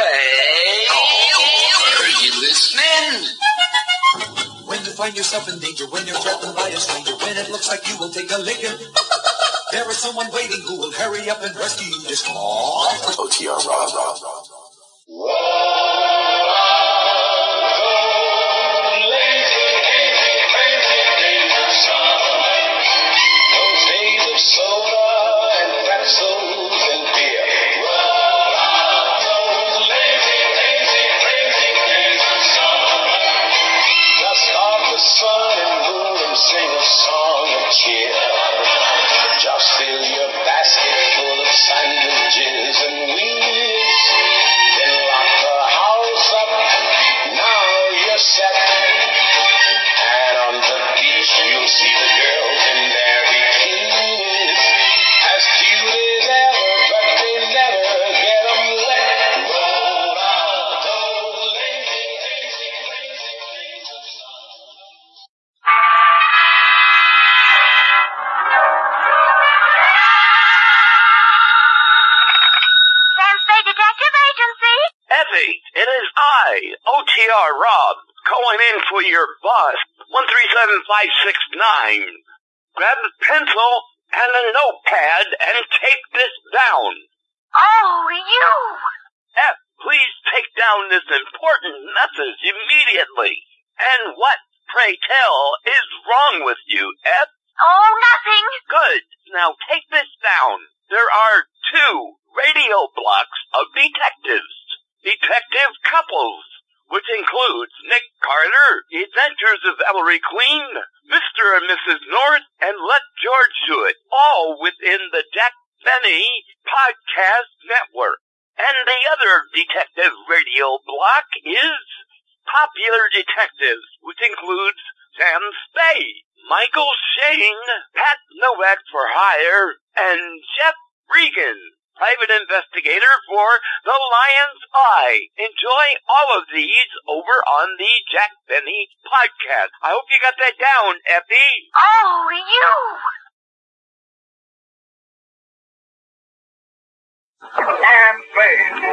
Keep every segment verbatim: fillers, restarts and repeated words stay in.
Hey! Oh, are you listening? When you find yourself in danger, when you're threatened by a stranger, when it looks like you will take a licking, there is someone waiting who will hurry up and rescue you. Just call O T R Rob. It is I, O T R Rob, calling in for your boss, one three seven five six nine. Grab a pencil and a notepad and take this down. Oh, you! F, please take down this important message immediately. And what, pray tell, is wrong with you, F? Oh, nothing. Good. Now take this down. There are two radio blocks of detectives. Detective Couples, which includes Nick Carter, The Adventures of Ellery Queen, Mister and Missus North, and Let George Do It, all within the Jack Benny Podcast Network. And the other detective radio block is Popular Detectives, which includes Sam Spade, Michael Shane, Pat Novak for Hire, and Jeff Regan, private investigator for The Lion's Eye. Enjoy all of these over on the Jack Benny Podcast. I hope you got that down, Effie. Oh, you! Sam Spade.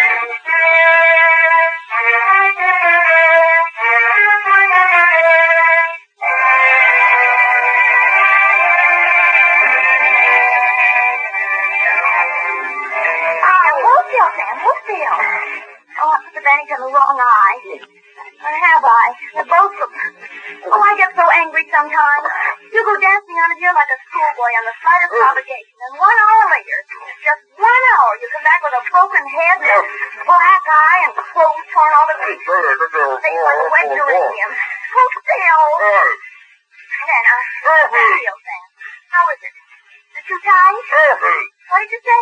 Oh, I put the bandage on the wrong eye. Or have I? They're both of them. Oh, I get so angry sometimes. You go dancing on it here like a schoolboy on the slightest provocation, and one hour later, just one hour, you come back with a broken head and a black eye and clothes torn all to pieces. Face like a wet geranium. Oh, Phil. And then, uh, Phil, Sam, how is it? Is it too tight? What did you say?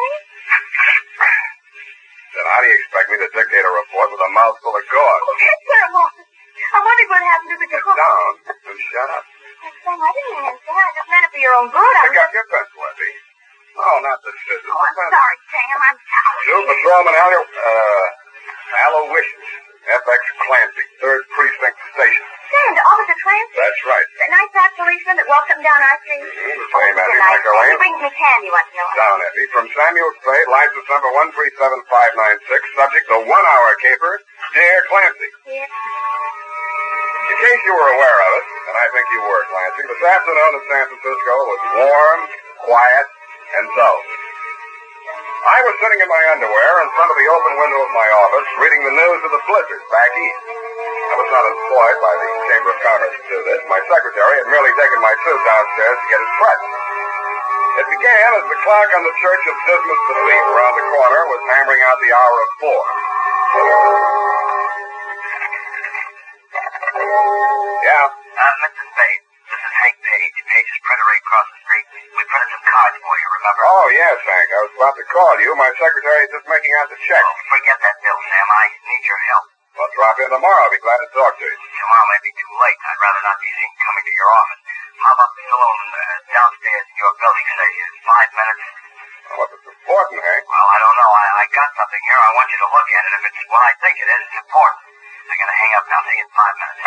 Then how do you expect me to dictate a report with a mouthful of gauze? Oh, that's terrible. I wondered what happened to the Sit girl. down and shut up. Oh, Sam, I didn't mean anything. I just meant it for your own good. I Pick was up your pencil, Effie. Oh, not the scissors. Oh, I'm sorry, Sam. I'm sorry. Two Patrolman Allo, uh, Aloysius, F X Clancy, third Precinct Station. Sam, the officer Clancy? That's right. The nice fat policeman that walks up and down our street? Mm-hmm, the Oh, same, he's Effie, a nice Michael man. Lane. He brings me candy once in a while. Down, Effie. From Samuel Spade, license number one three seven five nine six, subject to one-hour caper, Dear Clancy. Yes. In case you were aware of it, and I think you were, Clancy, this afternoon in San Francisco was warm, quiet, and dull. I was sitting in my underwear in front of the open window of my office, reading the news of the blizzard back east. I was not employed by the Chamber of Commerce to do this. My secretary had merely taken my suit downstairs to get it pressed. It began as the clock on the Church of Dismas the Thief around the corner was hammering out the hour of four. Yeah? Uh, Mister Spade, this is Hank Page. Page's printer right across the street. We printed some cards for you, remember? Oh, yes, Hank. I was about to call you. My secretary is just making out the check. Oh, forget that bill, Sam. I need your help. Well, drop in tomorrow. I'll be glad to talk to you. Tomorrow may be too late. I'd rather not be seen coming to your office. How about the saloon uh, downstairs in your building, say, in five minutes? Well, if it's important, Hank. Well, I don't know. I, I got something here. I want you to look at it. If it's what I think it is, it's important. I'm going to hang up now. See you in five minutes.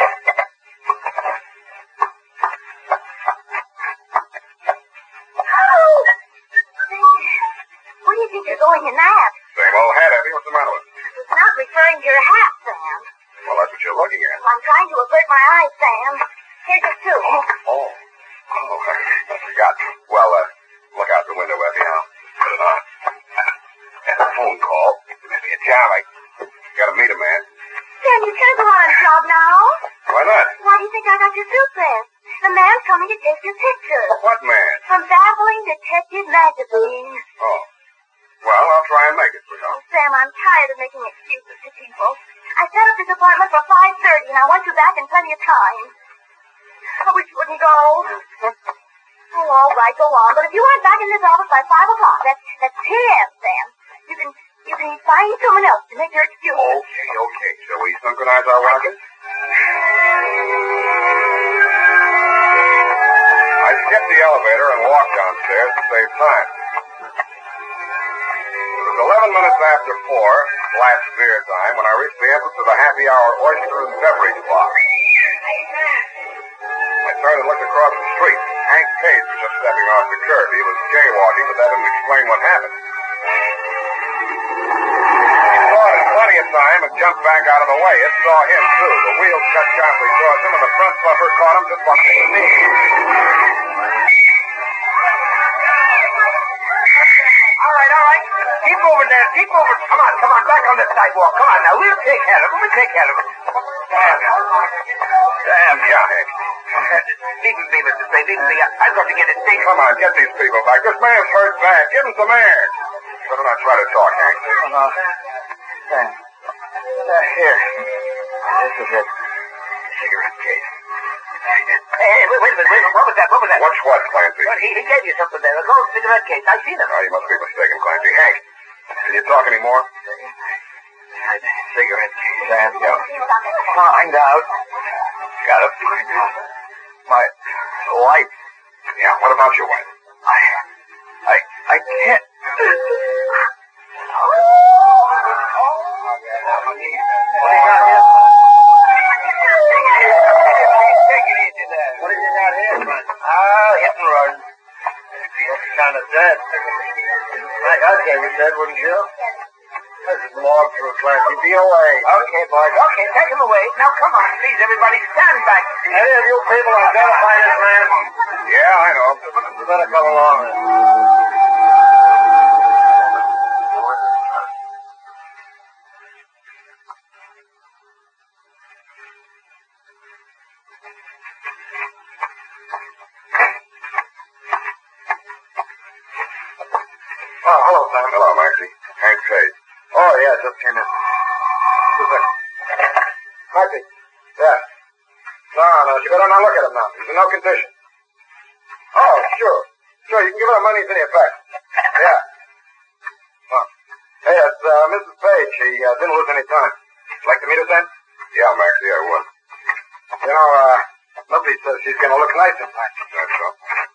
Oh! Where do you think you're going in that? Same old hat, Effie. What's the matter with it? It's not referring to your hat, Sam. Well, that's what you're looking at. I'm trying to avert my eyes, Sam. Here's your suit. Oh. Oh. Oh, I, I forgot. Well, uh, look out the window, Effie. I'll put it on. Got a phone call. Maybe a job. I gotta meet a man. Sam, you can't go on a job now. Why not? Why do you think I got your suit dressed? The man's coming to take your picture. What man? From Baffling Detective Magazine. Oh. Well, I'll try and make it, sweetheart. Oh, Sam, I'm tired of making excuses to people. I set up this appointment for five thirty, and I want you back in plenty of time. I wish you wouldn't go. Oh, all right, go on. But if you aren't back in this office by five o'clock, that's, that's P M, Sam. You can, you can find someone else to make your excuse. Okay, okay. Shall we synchronize our rockets? I skipped the elevator and walked downstairs to save time. It was eleven minutes after four, last beer time, when I reached the entrance of the happy hour oyster and beverage bar. I turned and looked across the street. Hank Page was just stepping off the curb. He was jaywalking, but that didn't explain what happened. He saw it in plenty of time and jumped back out of the way. It saw him, too. The wheels cut sharply towards him, and the front bumper caught him just behind the knee. All right, all right. Keep moving there. Keep moving. Come on, come on. Back on the sidewalk. Come on now. We'll take care of him. We'll take care of him. Damn. Damn. Yeah, Hank. Leave him be, Mister Spade. Leave him be. I've got to get his thing. Come on, get these people back. This man's hurt bad. Give him some air. Better not try to talk, Hank. Oh, no. Sam. Uh, here. This is it. Cigarette case. Hey, wait, wait a minute. Wait, what was that? What was that? What's what, Clancy? Well, he, he gave you something there. A gold cigarette case. I seen him. Oh, you must be mistaken, Clancy. Hank, can you talk any more? Cigarette case, Sam. Yeah. Find out. Gotta find out. My wife. Yeah, what about your wife? I... I... I can't... What have you got here, man? Ah, hit and run. Looks kind of dead. Like I say, was dead, wouldn't you? This is log for a Clancy. Be away. Okay, boys. Okay, take him away. Now, come on, please, everybody. Stand back. Any of you people identify this man? Yeah, I know. You better come along. Oh, hello, Sam. Hello, Maxie. Hank Page. Oh, yeah, just came in. Who's that? Maxie. Yeah. No, no, you better not look at him now. He's in no condition. Oh, sure. Sure, you can give her the money in your effect. Yeah. Oh. Hey, it's uh, Missus Page. She uh, didn't lose any time. Like to meet us then? Yeah, Maxie, I would. You know, uh, Milty says she's going to look nice in time. That's so.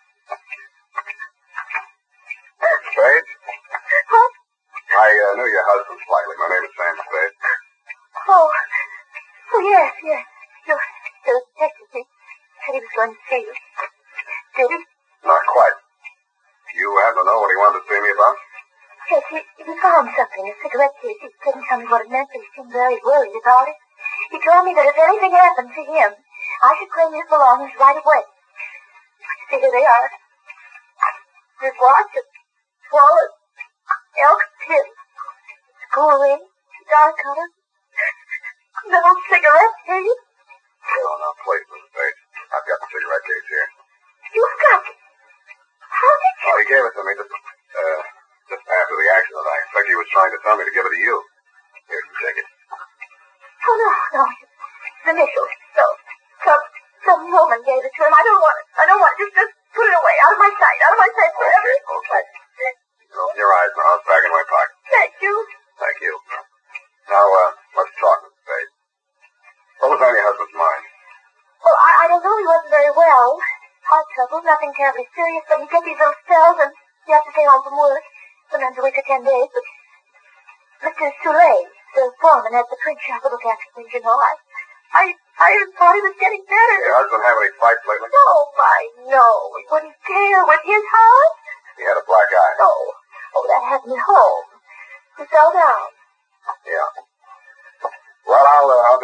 Spade? Huh? I uh, knew your husband slightly. My name is Sam Spade. Oh. Oh, yes, yes. You, you texted me. Said he was going to see you. Did he? Not quite. You happen to know what he wanted to see me about? Yes, he, he found something, a cigarette case. He couldn't tell me what it meant, but he seemed very worried about it. He told me that if anything happened to him, I should claim his belongings right away. See, here they are. His watch, a wallet, elk pin, school ring, dark color, little cigarette case. Oh, now, please, Missus Page. I've got the cigarette case here. You've got it. How did you... Oh, he gave it to me just, uh, just after the accident. I expect he was trying to tell me to give it to you. Here, you take it. Oh, no, no. His initials. So, some, some woman gave it to him. I don't want it. I don't want it. Just, just put it away. Out of my sight. Out of my sight forever. Okay, okay. You can open your eyes now. It's back in my pocket. Thank you. Thank you. Now, uh, let's talk, Missus Page. What was on your husband's mind? Well, I, I don't know. He wasn't very well. Heart trouble. Nothing terribly serious, but he gets these little spells, and he has to stay home from work. Sometimes a week or ten days, but Mister Soulé, the foreman at the print shop, will look after things, you know. I, I, I thought he was getting better. Your husband have any fights lately? No, my, no. He wouldn't dare with his heart. He had a black eye. Oh, oh, that happened at home. He fell down. Yeah.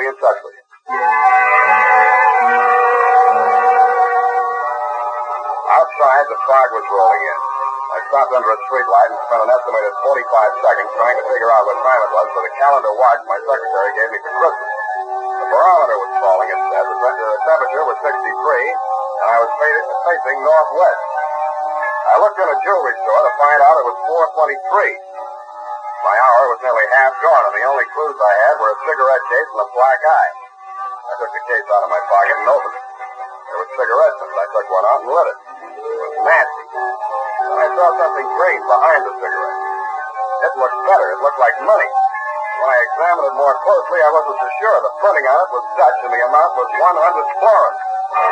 in touch with you. Outside, the fog was rolling in. I stopped under a streetlight and spent an estimated forty-five seconds trying to figure out what time it was for the calendar watch my secretary gave me for Christmas. The barometer was falling, it said. The, the temperature was sixty-three, and I was facing northwest. I looked in a jewelry store to find out it was four twenty-three. My hour was nearly half gone, and the only clues I had were a cigarette case and a black eye. I took the case out of my pocket and opened it. There were cigarettes in it. I took one out and lit it. It was nasty. Then I saw something green behind the cigarette. It looked better. It looked like money. When I examined it more closely, I wasn't so sure. The printing on it was Dutch, and the amount was one hundred florins.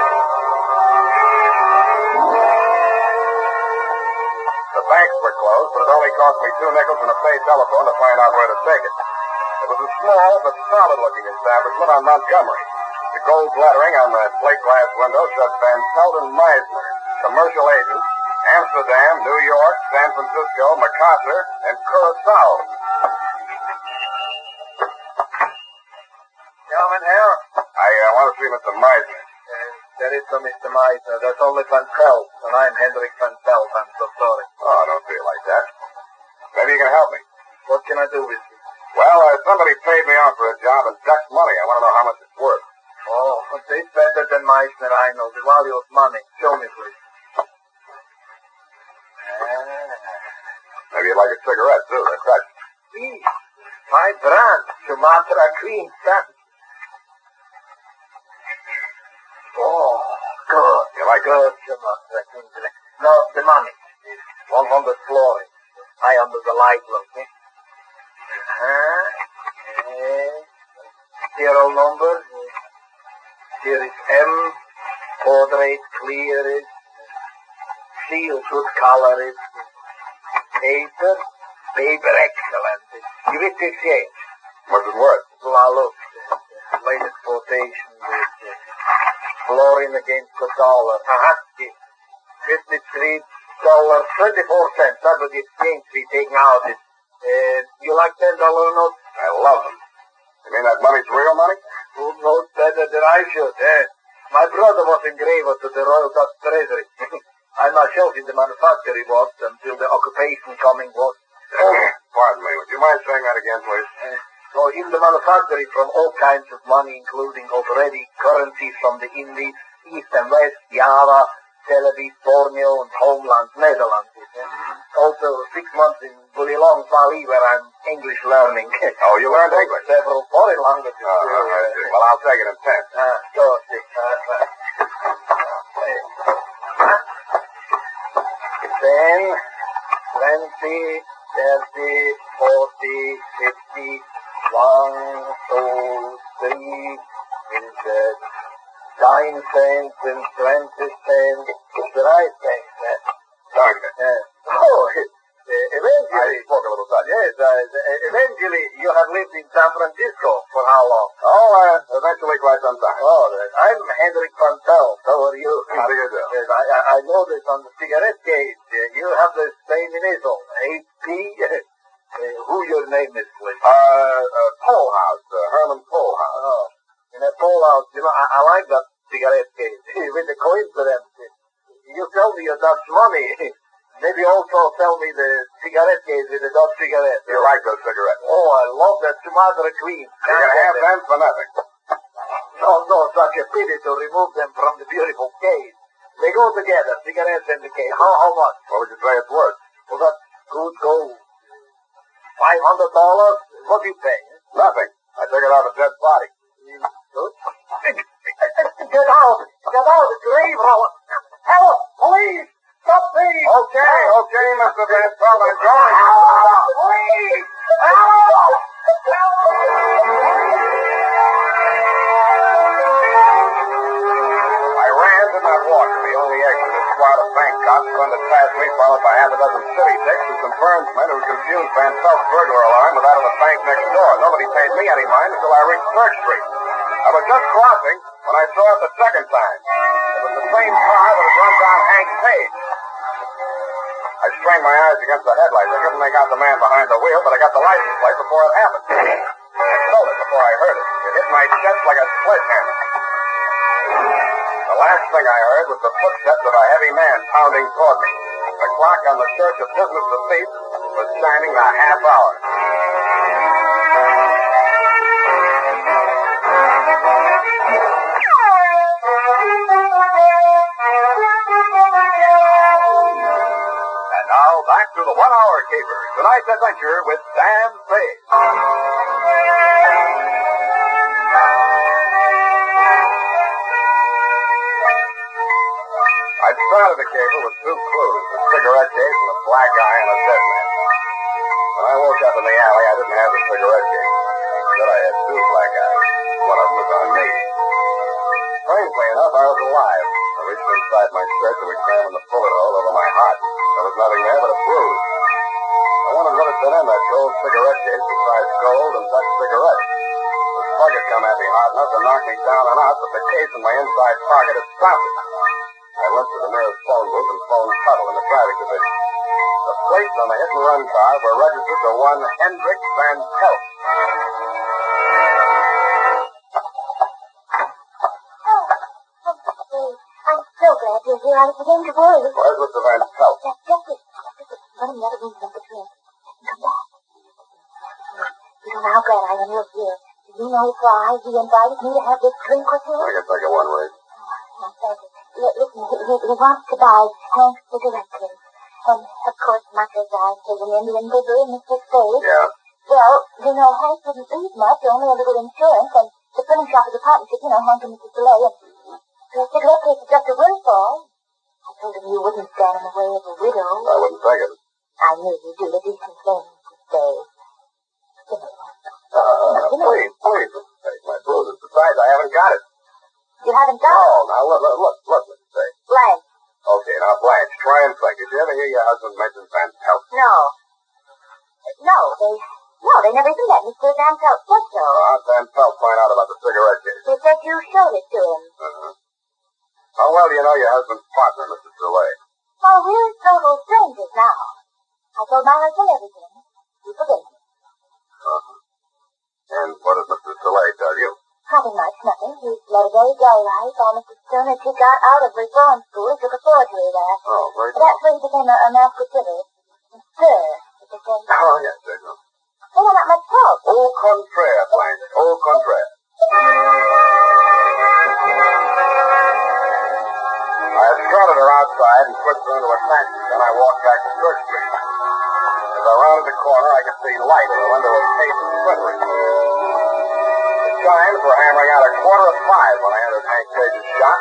The banks were closed, but it only cost me two nickels and a pay telephone to find out where to take it. It was a small but solid-looking establishment on Montgomery. The gold lettering on the plate glass window said Van Pelt and Meisner, commercial agents, Amsterdam, New York, San Francisco, Macassar, and Curacao. Gentlemen here? I uh, want to see Mister Meisner. Uh, there is no Mister Meisner. That's only Van Pelt, and I'm Hendrik Van Pelt. I'm so sorry. Oh, don't feel like that. Maybe you can help me. What can I do with you? Well, uh, somebody paid me off for a job in Dutch money. I want to know how much it's worth. Oh, it's better than Meisner, I know. The value of money. Show me, please. Maybe you'd like a cigarette, too. They're Dutch. Please. My brand, Sumatra Queen Stamp. Oh, good. You like it? Good, Sumatra Queen Stamp. No, the money. one hundred florins. High under the light, look. Eh? Uh-huh. Uh, serial number. Here is M. Portrait clear is. Seal good color is. Paper. Paper excellent. Give it exchange. What's it worth? Well, look. Uh, latest quotation is uh, florin against the dollar. Uh-huh. fifty-three dollars, twenty-four cents. That was the exchange fee taken out. It, uh, you like ten dollar notes? I love them. You mean that money's real money? Who knows better than I should, eh? My brother was engraver to the Royal Dutch Treasury. I myself in the manufactory was until the occupation coming was. Pardon me. Would you mind saying that again, please? Uh, so in the manufactory from all kinds of money, including already currencies from the Indies, East and West, Java, Celebes, Borneo, and homeland, Netherlands. Eh? Also six months in Bulilong, Bali, where I'm English learning. Oh, you learned English? Several foreign languages. Oh, uh, I see. Well, I'll take it in ten. Uh, so, uh, uh, ten, twenty, thirty, forty, fifty, one, two, three, is uh, nine cents and twenty cents. It's the right thing. Thank you. Uh, oh, uh, eventually. I spoke a little Dutch. Yes, uh, eventually you have lived in San Francisco for how long? Oh, uh, eventually quite some time. Oh, I'm Hendrik Van Pelt. How are you? How do you do? Yes, I, I, I noticed on the cigarette case, uh, you have the same initial, H P. Uh, who your name is, please? Uh, uh, Polehouse, uh, Herman Polehouse. Oh, in a Polehouse, you know, I, I like that cigarette case. With the coincidence, you tell me your Dutch money. Maybe also tell me the cigarette case with the Dutch cigarette. You like those cigarettes? Oh, I love that Sumatra Queen. You're going to have them for nothing. No, no, such a pity to remove them from the beautiful case. They go together, cigarettes and the case. How, how much? What would you say it's worth? Well, that's good gold. Five hundred dollars? What do you pay? Eh? Nothing. I took it out of a dead body. Good. Get out! Get out! It's grave robber! Help! Police! Stop thieves! Okay, okay, Mister Van Pelt, I'm going. Help! Police! Help! I ran, did not walk to the only exit. A squad of bank cops blended past me, followed by half a dozen city dicks and some burnsmen who confused Van Pelt's burglar alarm with that of the bank next door. Nobody paid me any mind until I reached Church Street. I was just crossing when I saw it the second time. It was the same car that had run down Hank Page. I strained my eyes against the headlights. I couldn't make out the man behind the wheel, but I got the license plate before it happened. I felt it before I heard it. It hit my chest like a sledgehammer. The last thing I heard was the footsteps of a heavy man pounding toward me. The clock on the Church of Business of Peace was chiming the half hour. And now, back to the one-hour caper. Tonight's adventure with Dan Spade. I'd started the caper with two clues, a cigarette case and a black eye on a dead man. When I woke up in the alley, I didn't have the cigarette case. Instead, I had two black eyes. One of them was on me. Strangely enough, I was alive. I reached inside my shirt to examine the bullet hole over my heart. There was nothing there but a bruise. I wondered what had been in that gold cigarette case besides gold and Dutch cigarettes. The slug had come at me hard enough to knock me down and out, but the case in my inside pocket had stopped it. I went to the nearest phone booth and phoned Tuttle in the traffic division. The plates on the hit-and-run car were registered to one Hendrik Van Pelt. I'm so glad you're here. I was beginning to worry. Where's Mister Van Pelt? That's just it. That's just it. Run in the other room and the train. Come back. You don't know how glad I am you're here. Do you know why he invited me to have this drink with him? I can think of one way. Oh, thank you. L- listen, he, he, he wants to buy Hank's cigarette case. And, of course, much as I say an Indian bigger in Mister Spade. Yeah? Well, you know, Hank wouldn't leave much, only a little insurance, and the printing shop is a partnership, you know, Hank and Missus DeLay, and the cigarette case is just a windfall. I told him you wouldn't stand in the way of a widow. I wouldn't think of it. I knew you'd do the decent thing to stay. Uh, please, please, take my bruises. Besides, I haven't got it. You haven't got No, it? now, look, look, look, look, Mister Spade. Blank. Okay, now, Blanche, try and think. Did you ever hear your husband mention Van Pelt? No. No, they... No, they never even met Mister Van Pelt said so. Uh, Van Pelt find out about the cigarette case. He said you showed it to him. Uh-huh. How well do you know your husband's partner, Mister Soleil? Oh, we're total strangers now. I told my husband everything. You forgive me. Uh-huh. And what did Mister Soleil tell you? Nothing much, nothing. He's led a very gay life. All Mister Stone as he got out of reform school, he took a forgery there. Oh, very But that's where he became a, a master killer. And sir, is the thing. Oh, yes, I know. They have not much help. Au contraire, Blanche. Au contraire. I escorted her outside and pushed her into a taxi. Then I walked back to Church Street. As I rounded the corner, I could see light in the window of Case and Frederick. The chimes were hammering out a quarter of five when I entered Hank Page's shop.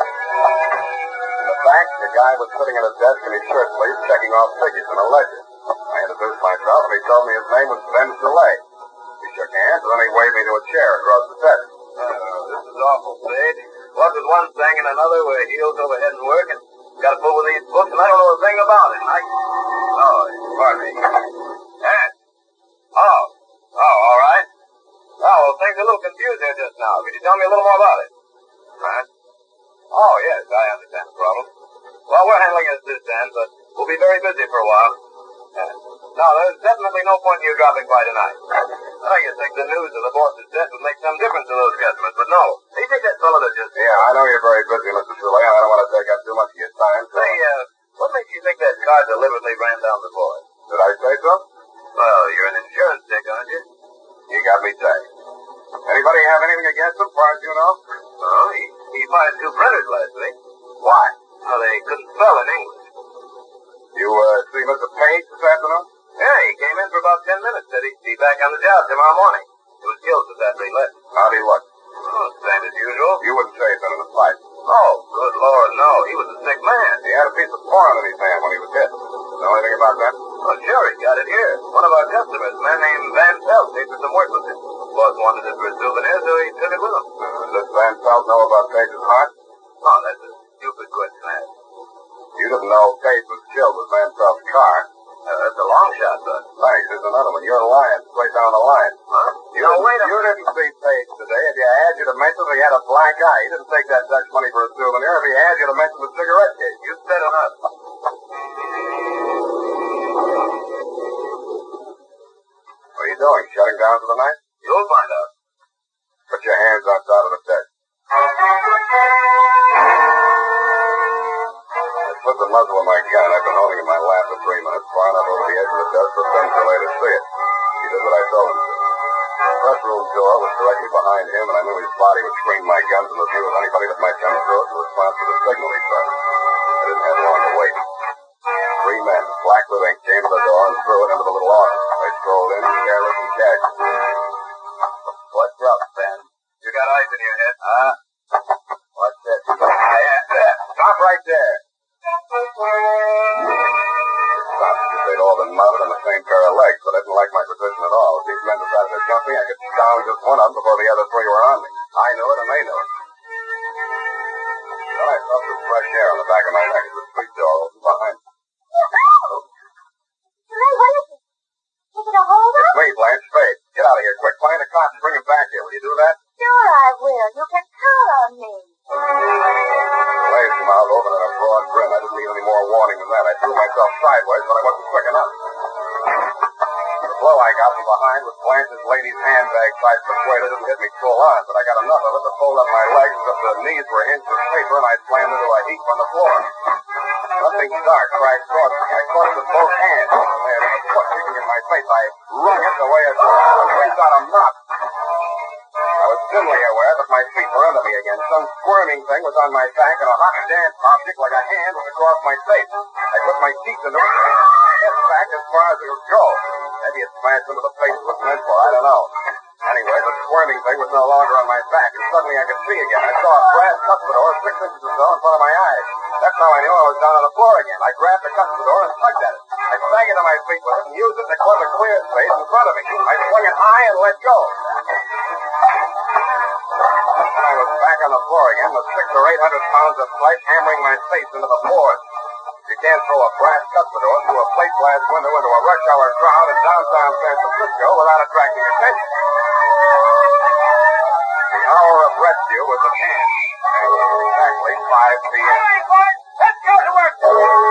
In the back, the guy was sitting at a desk in his shirt sleeves checking off figures in a ledger. I introduced myself, and he told me his name was Ben Soleil. He shook hands, and then he waved me to a chair across the desk. Oh, this is awful, Spade. What with one thing and another, we're heels over head in work, and got to pull with these books, and I don't know a thing about it. I... Oh, pardon me. Yes. Oh. Oh, all right. Oh, well, things are a little confused here just now. Could you tell me a little more about it? Huh? Oh, yes, I understand the problem. Well, we're handling it at this end, but we'll be very busy for a while. Yes. No, there's definitely no point in you dropping by tonight. I you think the news of the boss's death would make some difference to those customers, but no. Hey, take that fellow that just... Yeah, I know you're very busy, Mister Soleil. I don't want to take up too much of your time. So... Say, uh, what makes you think that car deliberately ran down the boy? Did I say so? Well, you're an insurance dick, aren't you? You got me tagged. Anybody have anything against him, far as you know? Oh, he, he fired two printers last week. Why? Well, they couldn't spell in English. You, uh, see Mister Page this afternoon? Yeah, he came in for about ten minutes. Said he'd be back on the job tomorrow morning. He was killed just after he left. How'd he look? Oh, same as usual. You wouldn't say he'd been in a fight. Oh, good Lord, no. He was a sick man. He had a piece of porn in his hand when he was hit. Know anything about that? Oh, sure, he got it here. One of our customers, a man named Van Pelt, paid for some work with it. Boss wanted it for a souvenir, so he took it with him. Uh, does this Van Pelt know about Page's heart? Oh, that's a stupid question, man. You didn't know Page was killed with Van Pelt's car. Uh, that's a long shot, bud. Thanks. Here's another one. You're lying straight down the line. Huh? You no, didn't- wait a You didn't see Page today. If you had, you'd have mentioned that he had a black eye. He didn't take that Dutch money for a souvenir. If he had, you'd have mentioned the cigarette case. You said enough. What are you doing? Shutting down for the night? You'll find out. Put your hand out of the deck. I slipped the muzzle of my gun I've been holding in my lap for three minutes, far enough over the edge of the desk for Spencer to see it. He did what I told him to. The press room door was directly behind him, and I knew his body would screen my gun from the view of anybody that might come through it in response to the signal he sent. I didn't have long to wait. Three men, black with ink, came to the door and threw it into the little office. I strolled in, careless and casual. What's up, Ben? You got eyes in your head? Huh? What's that? I had that. Stop right there. Stopped because they'd all been mounted on the same pair of legs, but I didn't like my position at all. If these men decided to jump me, I could down just one of them before the other three were on me. I knew it, and they knew it. Then I felt some fresh air on the back of my neck as the street door opened behind me. Hey, what is it? Is it a holdup? It's me, Blanche Spade. Get out of here, quick. Find a cop and bring him back here. Will you do that? Sure I will. You can count on me. Blade's mouth opened in a broad grin. I didn't need any more warning than that. I threw myself sideways, but I wasn't quick enough. The blow I got from behind was Blanche's lady's handbag tied persuaded. It didn't hit me full on, but I got enough of it to fold up my legs as if the knees were hinged with paper, and I slammed into a heap on the floor. Something dark crashed across me. I caught it with both hands. There, with a foot kicking in my face, I wrung it the way a dog brings out a mop. I was dimly aware that my feet were under me again. Some squirming thing was on my back, and a hot, damp object like a hand was across my face. I put my teeth into it, stepped back as far as it would go. Maybe it smashed into the place it was meant for. I don't know. Anyway, the squirming thing was no longer on my back, and suddenly I could see again. I saw a brass cuspidor six inches or so in front of my eyes. That's how I knew I was down on the floor again. I grabbed the cuspidor and tugged at it. I staggered to my feet with it and used it to close a clear space in front of me. I swung it high and let go. Then I was back on the floor again with six or eight hundred pounds of flesh hammering my face into the boards. You can't throw a brass cuspidor through a plate glass window into a rush hour crowd in downtown San Francisco without attracting attention. The hour of rescue was at hand. It was exactly five p.m. All right, boys, let's go to work.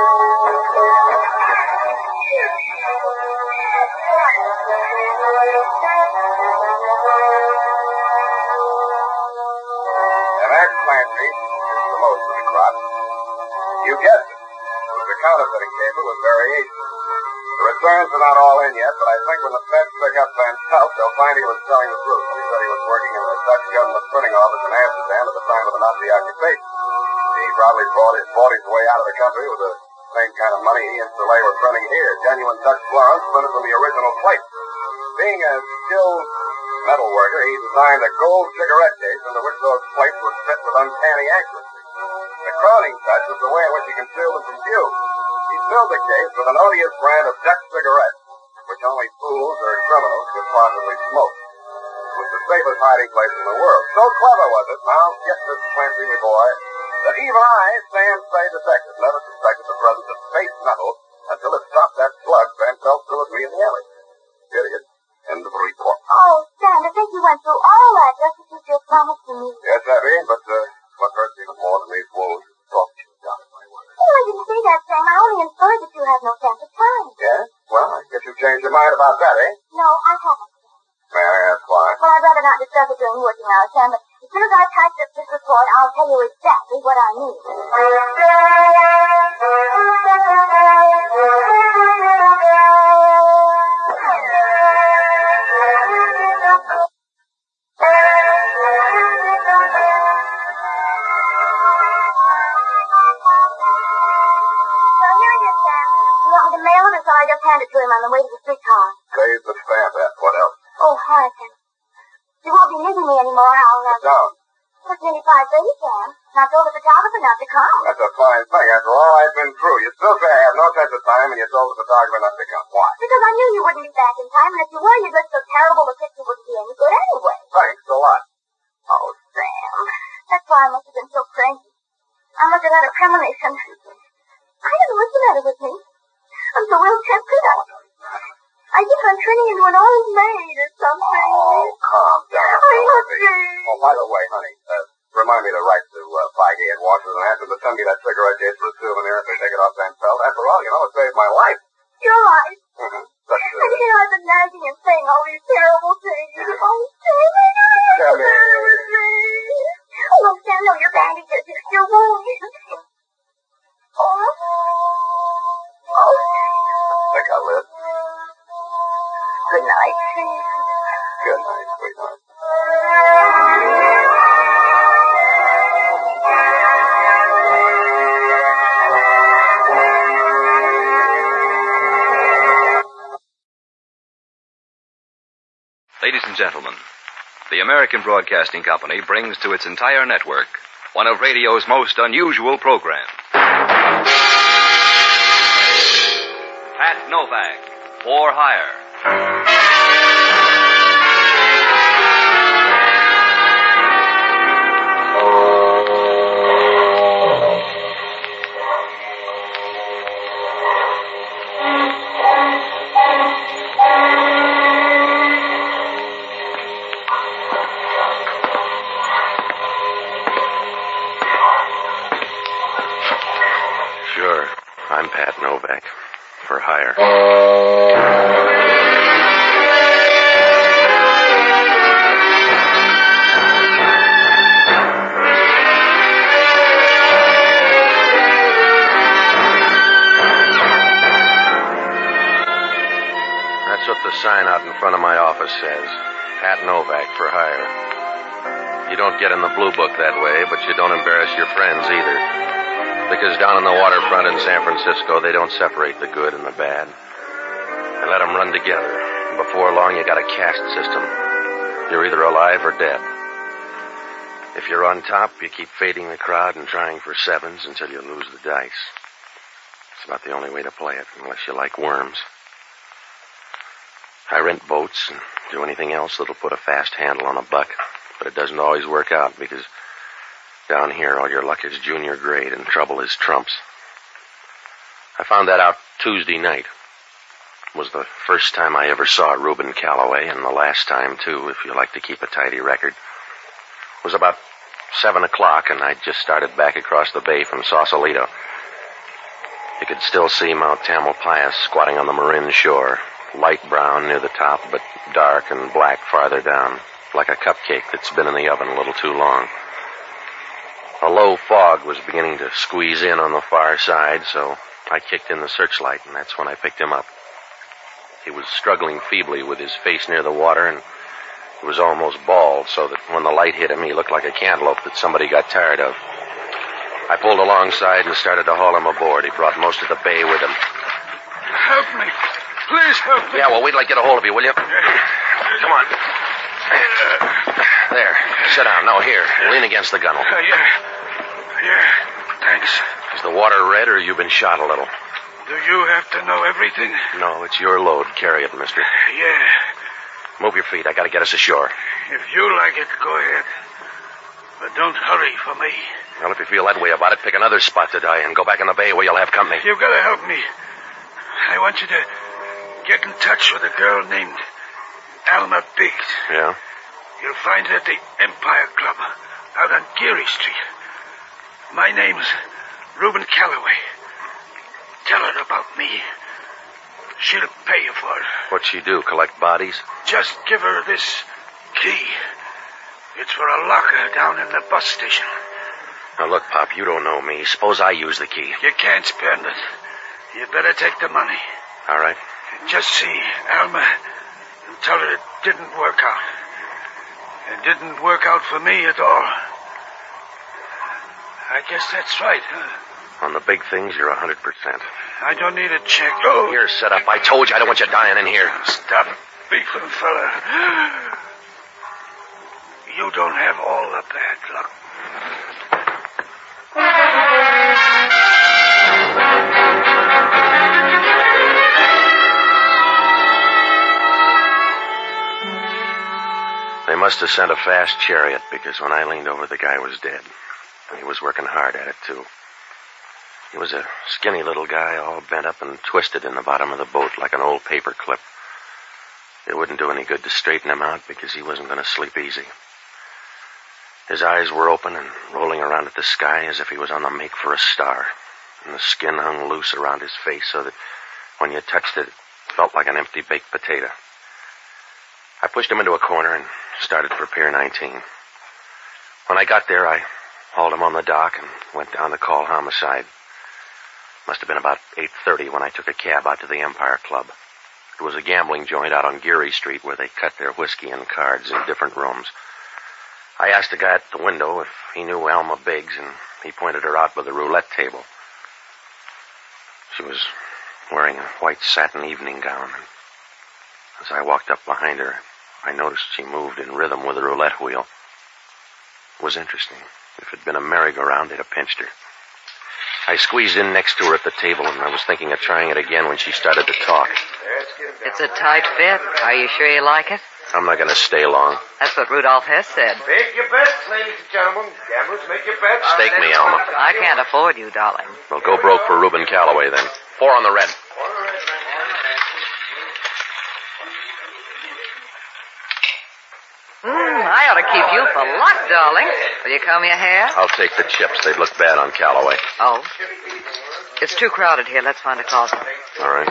And Max Clancy is the most of the crop. You guessed it. It was a counterfeiting case with variations. The returns are not all in yet, but I think when the feds pick up Van Pelt, they'll find he was telling the truth. He said he was working in the Dutch government printing office in Amsterdam at the time of the Nazi occupation. He probably bought his, bought his way out of the country with the same kind of money he and Soleil were printing here. Genuine Dutch florins printed from the original plate. Being a skilled metal worker, he designed a gold cigarette case into which those plates would fit with uncanny accuracy. The crowning touch was the way in which he concealed them from view. He filled the case with an odious brand of Dutch cigarettes, which only fools or criminals could possibly smoke. It was the safest hiding place in the world. So clever was it, now get this, Clancy, my boy, that even I, Sam Spade detective, never suspected the presence of base metal until it stopped that slug Van Pelt threw at me in the alley. Period. End of the report. Oh, Sam, to think you went through all that just to keep your promise to me. Yes, Abby, but uh, what hurts even more than these woes is thought you down my word. Oh, I didn't say that, Sam. I only inferred that you had no sense of time. Yeah? Well, I guess you've changed your mind about that, eh? No, I haven't. May I ask why? Well, I'd rather not discuss it during working hours, Sam, but as soon as I type up this report, I'll tell you exactly what I mean. So I just handed it to him on the way to the streetcar. Save the stamp, that. What else? Oh, Harrison. You won't be needing me anymore. I'll, uh... Sit down. It's nearly five thirty, Sam. And I told the photographer not to come. That's a fine thing. After all I've been through, you still say I have no sense of time, and you told the photographer not to come. Why? Because I knew you wouldn't be back in time, and if you were, you'd look so terrible the picture wouldn't be any good anyway. Thanks a lot. Oh, Sam. That's why I must have been so cranky. I must have had a premonition. I don't know what's the matter with me. I'm so ill-tempered. I, I think I'm turning into an old maid or something. Oh, calm down. I must be. Oh, by the way, honey, uh, remind me to write to uh, Feige at Washington and ask them to send me that cigarette case for a souvenir if they take it off Van Pelt. After all, you know, it saved my life. You're right. Mm-hmm. That's uh, And here I've been nagging and saying all these terrible things. Oh, Sam, I know what's the matter with me. gentlemen, the American Broadcasting Company brings to its entire network one of radio's most unusual programs. Pat Novak, For Hire. Sure, I'm Pat Novak. For hire. That's what the sign out in front of my office says. Pat Novak for hire. You don't get in the blue book that way, but you don't embarrass your friends either. Because down on the waterfront in San Francisco, they don't separate the good and the bad. They let them run together. And before long, you got a caste system. You're either alive or dead. If you're on top, you keep fading the crowd and trying for sevens until you lose the dice. It's about the only way to play it, unless you like worms. I rent boats and do anything else that'll put a fast handle on a buck. But it doesn't always work out because down here, all your luck is junior grade and trouble is trumps. I found that out Tuesday night. It was the first time I ever saw Reuben Calloway, and the last time, too, if you like to keep a tidy record. It was about seven o'clock, and I'd just started back across the bay from Sausalito. You could still see Mount Tamalpais squatting on the Marin shore, light brown near the top, but dark and black farther down, like a cupcake that's been in the oven a little too long. A low fog was beginning to squeeze in on the far side, so I kicked in the searchlight, and that's when I picked him up. He was struggling feebly with his face near the water, and he was almost bald, so that when the light hit him, he looked like a cantaloupe that somebody got tired of. I pulled alongside and started to haul him aboard. He brought most of the bay with him. Help me. Please help me. Yeah, well, wait till I get a hold of you, will you? Come on. There. Sit down. No, here. Lean against the gunwale. Uh, yeah. Yeah. Thanks. Is the water red or you've been shot a little? Do you have to know everything? No, it's your load. Carry it, mister. Yeah. Move your feet. I gotta get us ashore. If you like it, go ahead. But don't hurry for me. Well, if you feel that way about it, pick another spot to die in. Go back in the bay where you'll have company. You've got to help me. I want you to get in touch with a girl named Alma Biggs. Yeah? You'll find her at the Empire Club out on Geary Street. My name's Reuben Calloway. Tell her about me. She'll pay you for it. What'd she do, collect bodies? Just give her this key. It's for a locker down in the bus station. Now, look, Pop, you don't know me. Suppose I use the key. You can't spend it. You better take the money. All right. Just see Alma and tell her it didn't work out. It didn't work out for me at all. I guess that's right, huh? On the big things, you're a hundred percent. I don't need a check. Oh. Here, set up. I told you I don't want you dying in here. Stop beefing, fella. You don't have all the bad luck. They must have sent a fast chariot, because when I leaned over, the guy was dead. And he was working hard at it, too. He was a skinny little guy, all bent up and twisted in the bottom of the boat like an old paper clip. It wouldn't do any good to straighten him out, because he wasn't going to sleep easy. His eyes were open and rolling around at the sky as if he was on the make for a star. And the skin hung loose around his face so that when you touched it, it felt like an empty baked potato. I pushed him into a corner and started for Pier nineteen. When I got there, I hauled him on the dock and went down to call homicide. Must have been about eight thirty when I took a cab out to the Empire Club. It was a gambling joint out on Geary Street where they cut their whiskey and cards in different rooms. I asked the guy at the window if he knew Alma Biggs, and he pointed her out by the roulette table. She was wearing a white satin evening gown. As I walked up behind her, I noticed she moved in rhythm with the roulette wheel. It was interesting. If it had been a merry-go-round, they'd have pinched her. I squeezed in next to her at the table, and I was thinking of trying it again when she started to talk. It's a tight fit. Are you sure you like it? I'm not going to stay long. That's what Rudolph Hess said. Make your bets, ladies and gentlemen. Gamblers, make your bets. Stake me, Alma. I can't afford you, darling. Well, go broke for Reuben Calloway, then. Four on the red. Hmm, I ought to keep you for luck, darling. Will you comb your hair? I'll take the chips. They'd look bad on Calloway. Oh. It's too crowded here. Let's find a closet. All right.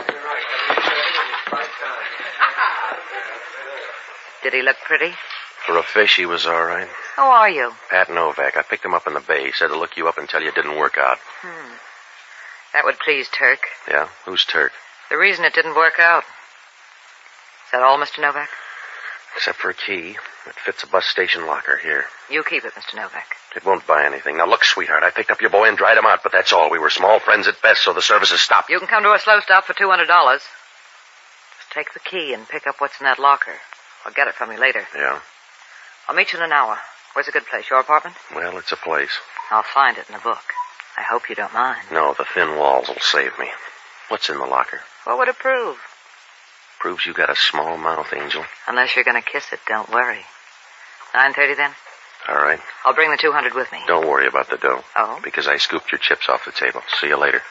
Did he look pretty? For a fish, he was all right. Who are you? Pat Novak. I picked him up in the bay. He said to look you up until you didn't work out. Hmm. That would please Turk. Yeah? Who's Turk? The reason it didn't work out. Is that all, Mister Novak? Except for a key. It fits a bus station locker here. You keep it, Mister Novak. It won't buy anything. Now, look, sweetheart, I picked up your boy and dried him out, but that's all. We were small friends at best, so the services stopped. You can come to a slow stop for two hundred dollars. Just take the key and pick up what's in that locker. I'll get it from you later. Yeah? I'll meet you in an hour. Where's a good place? Your apartment? Well, it's a place. I'll find it in the book. I hope you don't mind. No, the thin walls will save me. What's in the locker? What would it prove? Proves you got a small mouth, Angel. Unless you're going to kiss it, don't worry. nine thirty then? All right. I'll bring the two hundred with me. Don't worry about the dough. Oh? Because I scooped your chips off the table. See you later.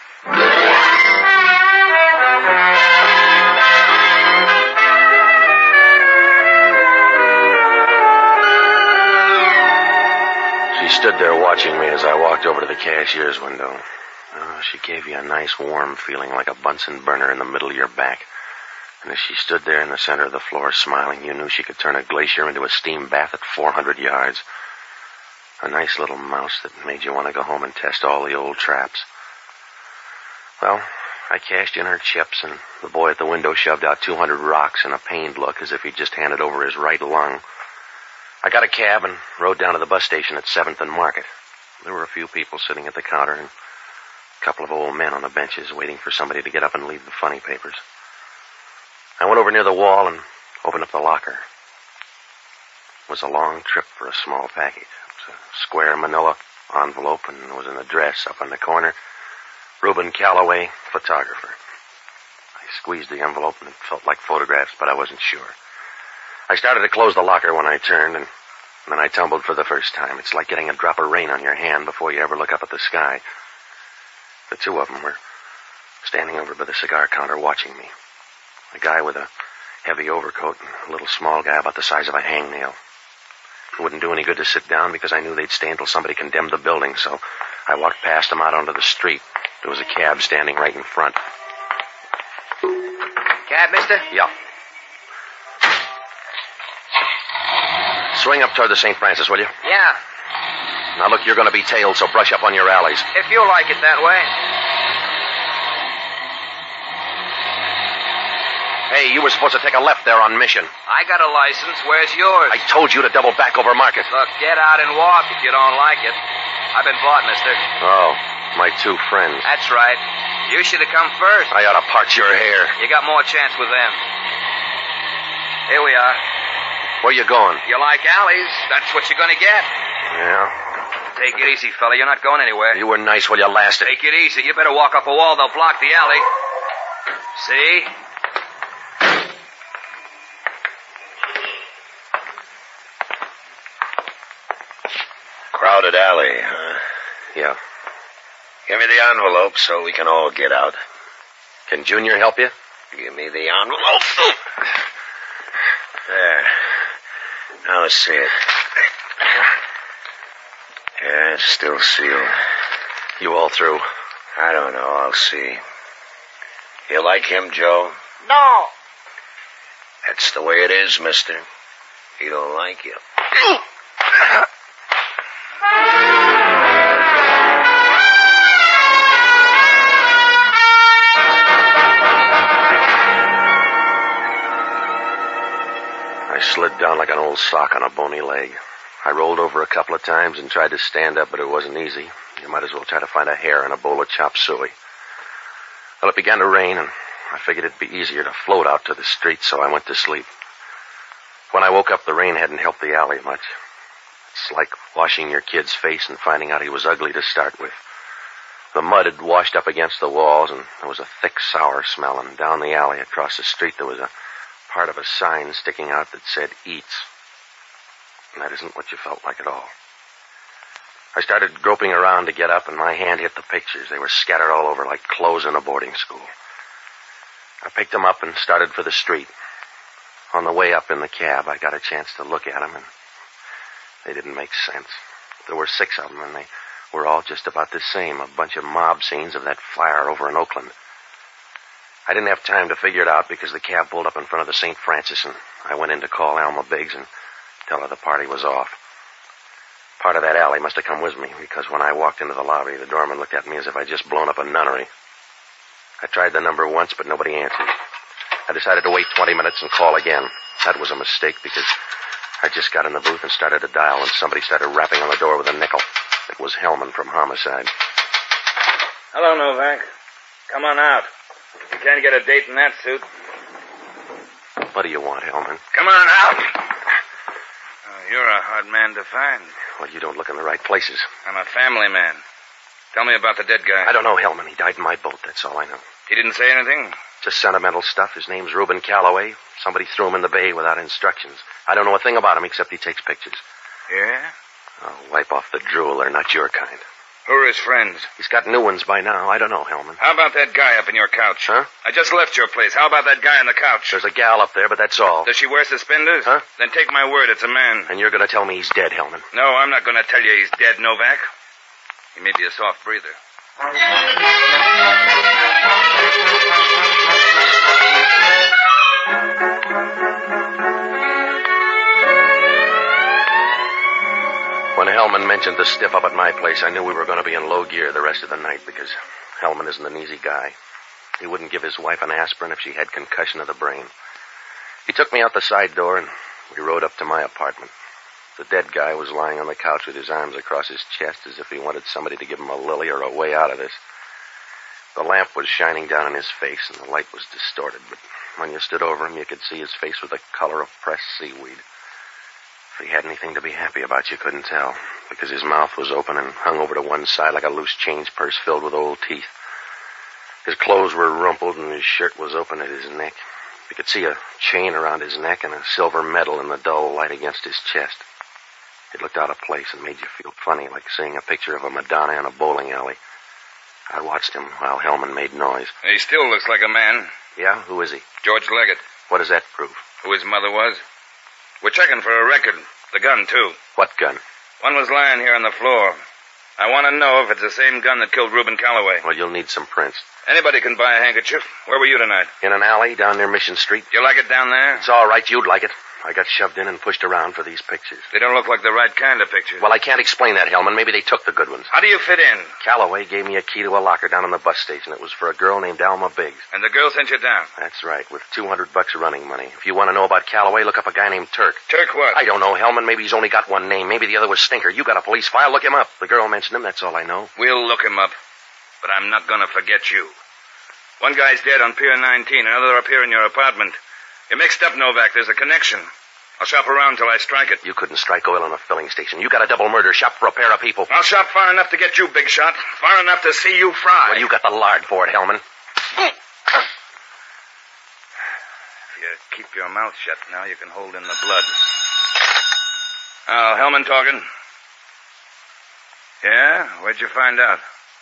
She stood there watching me as I walked over to the cashier's window. Oh, she gave you a nice warm feeling like a Bunsen burner in the middle of your back. And as she stood there in the center of the floor smiling, you knew she could turn a glacier into a steam bath at four hundred yards. A nice little mouse that made you want to go home and test all the old traps. Well, I cashed in her chips, and the boy at the window shoved out two hundred rocks in a pained look as if he'd just handed over his right lung. I got a cab and rode down to the bus station at seventh and Market. There were a few people sitting at the counter and a couple of old men on the benches waiting for somebody to get up and leave the funny papers. I went over near the wall and opened up the locker. It was a long trip for a small package. It was a square manila envelope, and there was an address up in the corner. Reuben Calloway, photographer. I squeezed the envelope, and it felt like photographs, but I wasn't sure. I started to close the locker when I turned, and then I tumbled for the first time. It's like getting a drop of rain on your hand before you ever look up at the sky. The two of them were standing over by the cigar counter watching me. A guy with a heavy overcoat and a little small guy about the size of a hangnail. It wouldn't do any good to sit down because I knew they'd stay until somebody condemned the building, so I walked past them out onto the street. There was a cab standing right in front. Cab, mister? Yeah. Swing up toward the Saint Francis, will you? Yeah. Now, look, you're going to be tailed, so brush up on your alleys. If you like it that way. Hey, you were supposed to take a left there on Mission. I got a license. Where's yours? I told you to double back over Market. Look, get out and walk if you don't like it. I've been bought, mister. Oh, my two friends. That's right. You should have come first. I ought to part your hair. You got more chance with them. Here we are. Where you going? You like alleys, that's what you're going to get. Yeah. Take it easy, fella. You're not going anywhere. You were nice while you lasted. Take it easy. You better walk up a wall. They'll block the alley. See? Crowded alley, huh? Yeah. Give me the envelope so we can all get out. Can Junior help you? Give me the envelope. There. Now let's see it. Yeah, it's still sealed. You all through? I don't know. I'll see. You like him, Joe? No. That's the way it is, mister. He don't like you. I slid down like an old sock on a bony leg. I rolled over a couple of times and tried to stand up, but it wasn't easy. You might as well try to find a hair in a bowl of chop suey. Well, it began to rain, and I figured it'd be easier to float out to the street, so I went to sleep. When I woke up, the rain hadn't helped the alley much. It's like washing your kid's face and finding out he was ugly to start with. The mud had washed up against the walls, and there was a thick, sour smell, and down the alley across the street there was a part of a sign sticking out that said, Eats. And that isn't what you felt like at all. I started groping around to get up, and my hand hit the pictures. They were scattered all over like clothes in a boarding school. I picked them up and started for the street. On the way up in the cab, I got a chance to look at them, and they didn't make sense. There were six of them, and they were all just about the same, a bunch of mob scenes of that fire over in Oakland. I didn't have time to figure it out because the cab pulled up in front of the Saint Francis, and I went in to call Alma Biggs and tell her the party was off. Part of that alley must have come with me, because when I walked into the lobby, the doorman looked at me as if I'd just blown up a nunnery. I tried the number once, but nobody answered. I decided to wait twenty minutes and call again. That was a mistake, because I just got in the booth and started to dial, and somebody started rapping on the door with a nickel. It was Hellman from Homicide. Hello, Novak. Come on out. You can't get a date in that suit. What do you want, Hellman? Come on out. Oh, you're a hard man to find. Well, you don't look in the right places. I'm a family man. Tell me about the dead guy. I don't know, Hellman. He died in my boat. That's all I know. He didn't say anything? Just sentimental stuff. His name's Reuben Calloway. Somebody threw him in the bay without instructions. I don't know a thing about him except he takes pictures. Yeah? Oh, wipe off the drool. They're not your kind. Who are his friends? He's got new ones by now. I don't know, Hellman. How about that guy up in your couch? Huh? I just left your place. How about that guy on the couch? There's a gal up there, but that's all. Does she wear suspenders? Huh? Then take my word, it's a man. And you're going to tell me he's dead, Hellman? No, I'm not going to tell you he's dead, Novak. He may be a soft breather. When Hellman mentioned the stiff up at my place, I knew we were going to be in low gear the rest of the night, because Hellman isn't an easy guy. He wouldn't give his wife an aspirin if she had concussion of the brain. He took me out the side door, and we rode up to my apartment. The dead guy was lying on the couch with his arms across his chest as if he wanted somebody to give him a lily or a way out of this. The lamp was shining down in his face, and the light was distorted, but when you stood over him, you could see his face was the color of pressed seaweed. If he had anything to be happy about, you couldn't tell, because his mouth was open and hung over to one side like a loose change purse filled with old teeth. His clothes were rumpled, and his shirt was open at his neck. You could see a chain around his neck and a silver medal in the dull light against his chest. It looked out of place and made you feel funny, like seeing a picture of a Madonna in a bowling alley. I watched him while Hellman made noise. He still looks like a man. Yeah? Who is he? George Leggett. What does that prove? Who his mother was. We're checking for a record. The gun, too. What gun? One was lying here on the floor. I want to know if it's the same gun that killed Reuben Calloway. Well, you'll need some prints. Anybody can buy a handkerchief. Where were you tonight? In an alley down near Mission Street. Do you like it down there? It's all right. You'd like it. I got shoved in and pushed around for these pictures. They don't look like the right kind of pictures. Well, I can't explain that, Hellman. Maybe they took the good ones. How do you fit in? Calloway gave me a key to a locker down on the bus station. It was for a girl named Alma Biggs. And the girl sent you down? That's right, with two hundred bucks running money. If you want to know about Calloway, look up a guy named Turk. Turk what? I don't know, Hellman. Maybe he's only got one name. Maybe the other was Stinker. You got a police file. Look him up. The girl mentioned him. That's all I know. We'll look him up. But I'm not going to forget you. One guy's dead on Pier nineteen. Another up here in your apartment. You're mixed up, Novak. There's a connection. I'll shop around till I strike it. You couldn't strike oil in a filling station. You got a double murder. Shop for a pair of people. I'll shop far enough to get you, big shot. Far enough to see you fry. Well, you got the lard for it, Hellman. If you keep your mouth shut now, you can hold in the blood. Oh, Hellman talking. Yeah? Where'd you find out?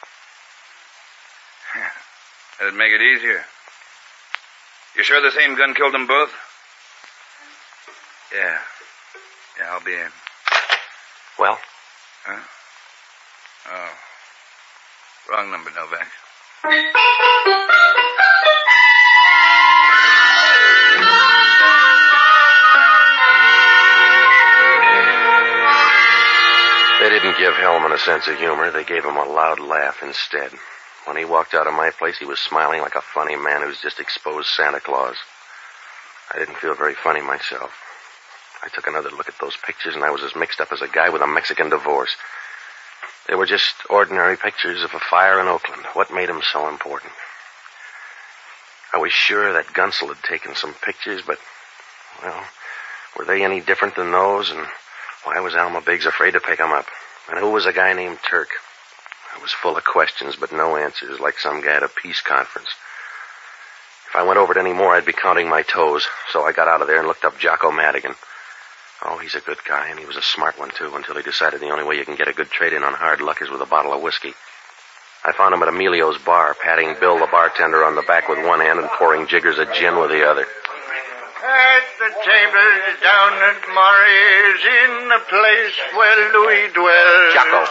That'd make it easier. You sure the same gun killed them both? Yeah. Yeah, I'll be in. Well? Huh? Oh. Wrong number, Novak. They didn't give Hellman a sense of humor. They gave him a loud laugh instead. When he walked out of my place, he was smiling like a funny man who's just exposed Santa Claus. I didn't feel very funny myself. I took another look at those pictures, and I was as mixed up as a guy with a Mexican divorce. They were just ordinary pictures of a fire in Oakland. What made them so important? I was sure that Gunsel had taken some pictures, but, well, Were they any different than those? And why was Alma Biggs afraid to pick 'em up? And who was a guy named Turk? I was full of questions, but no answers, like some guy at a peace conference. If I went over it any more, I'd be counting my toes. So I got out of there and looked up Jocko Madigan. Oh, he's a good guy, and he was a smart one, too, until he decided the only way you can get a good trade-in on hard luck is with a bottle of whiskey. I found him at Emilio's bar, patting Bill, the bartender, on the back with one hand and pouring jiggers of gin with the other. At the table down at Murray's, in the place where Louis dwells. Jocko.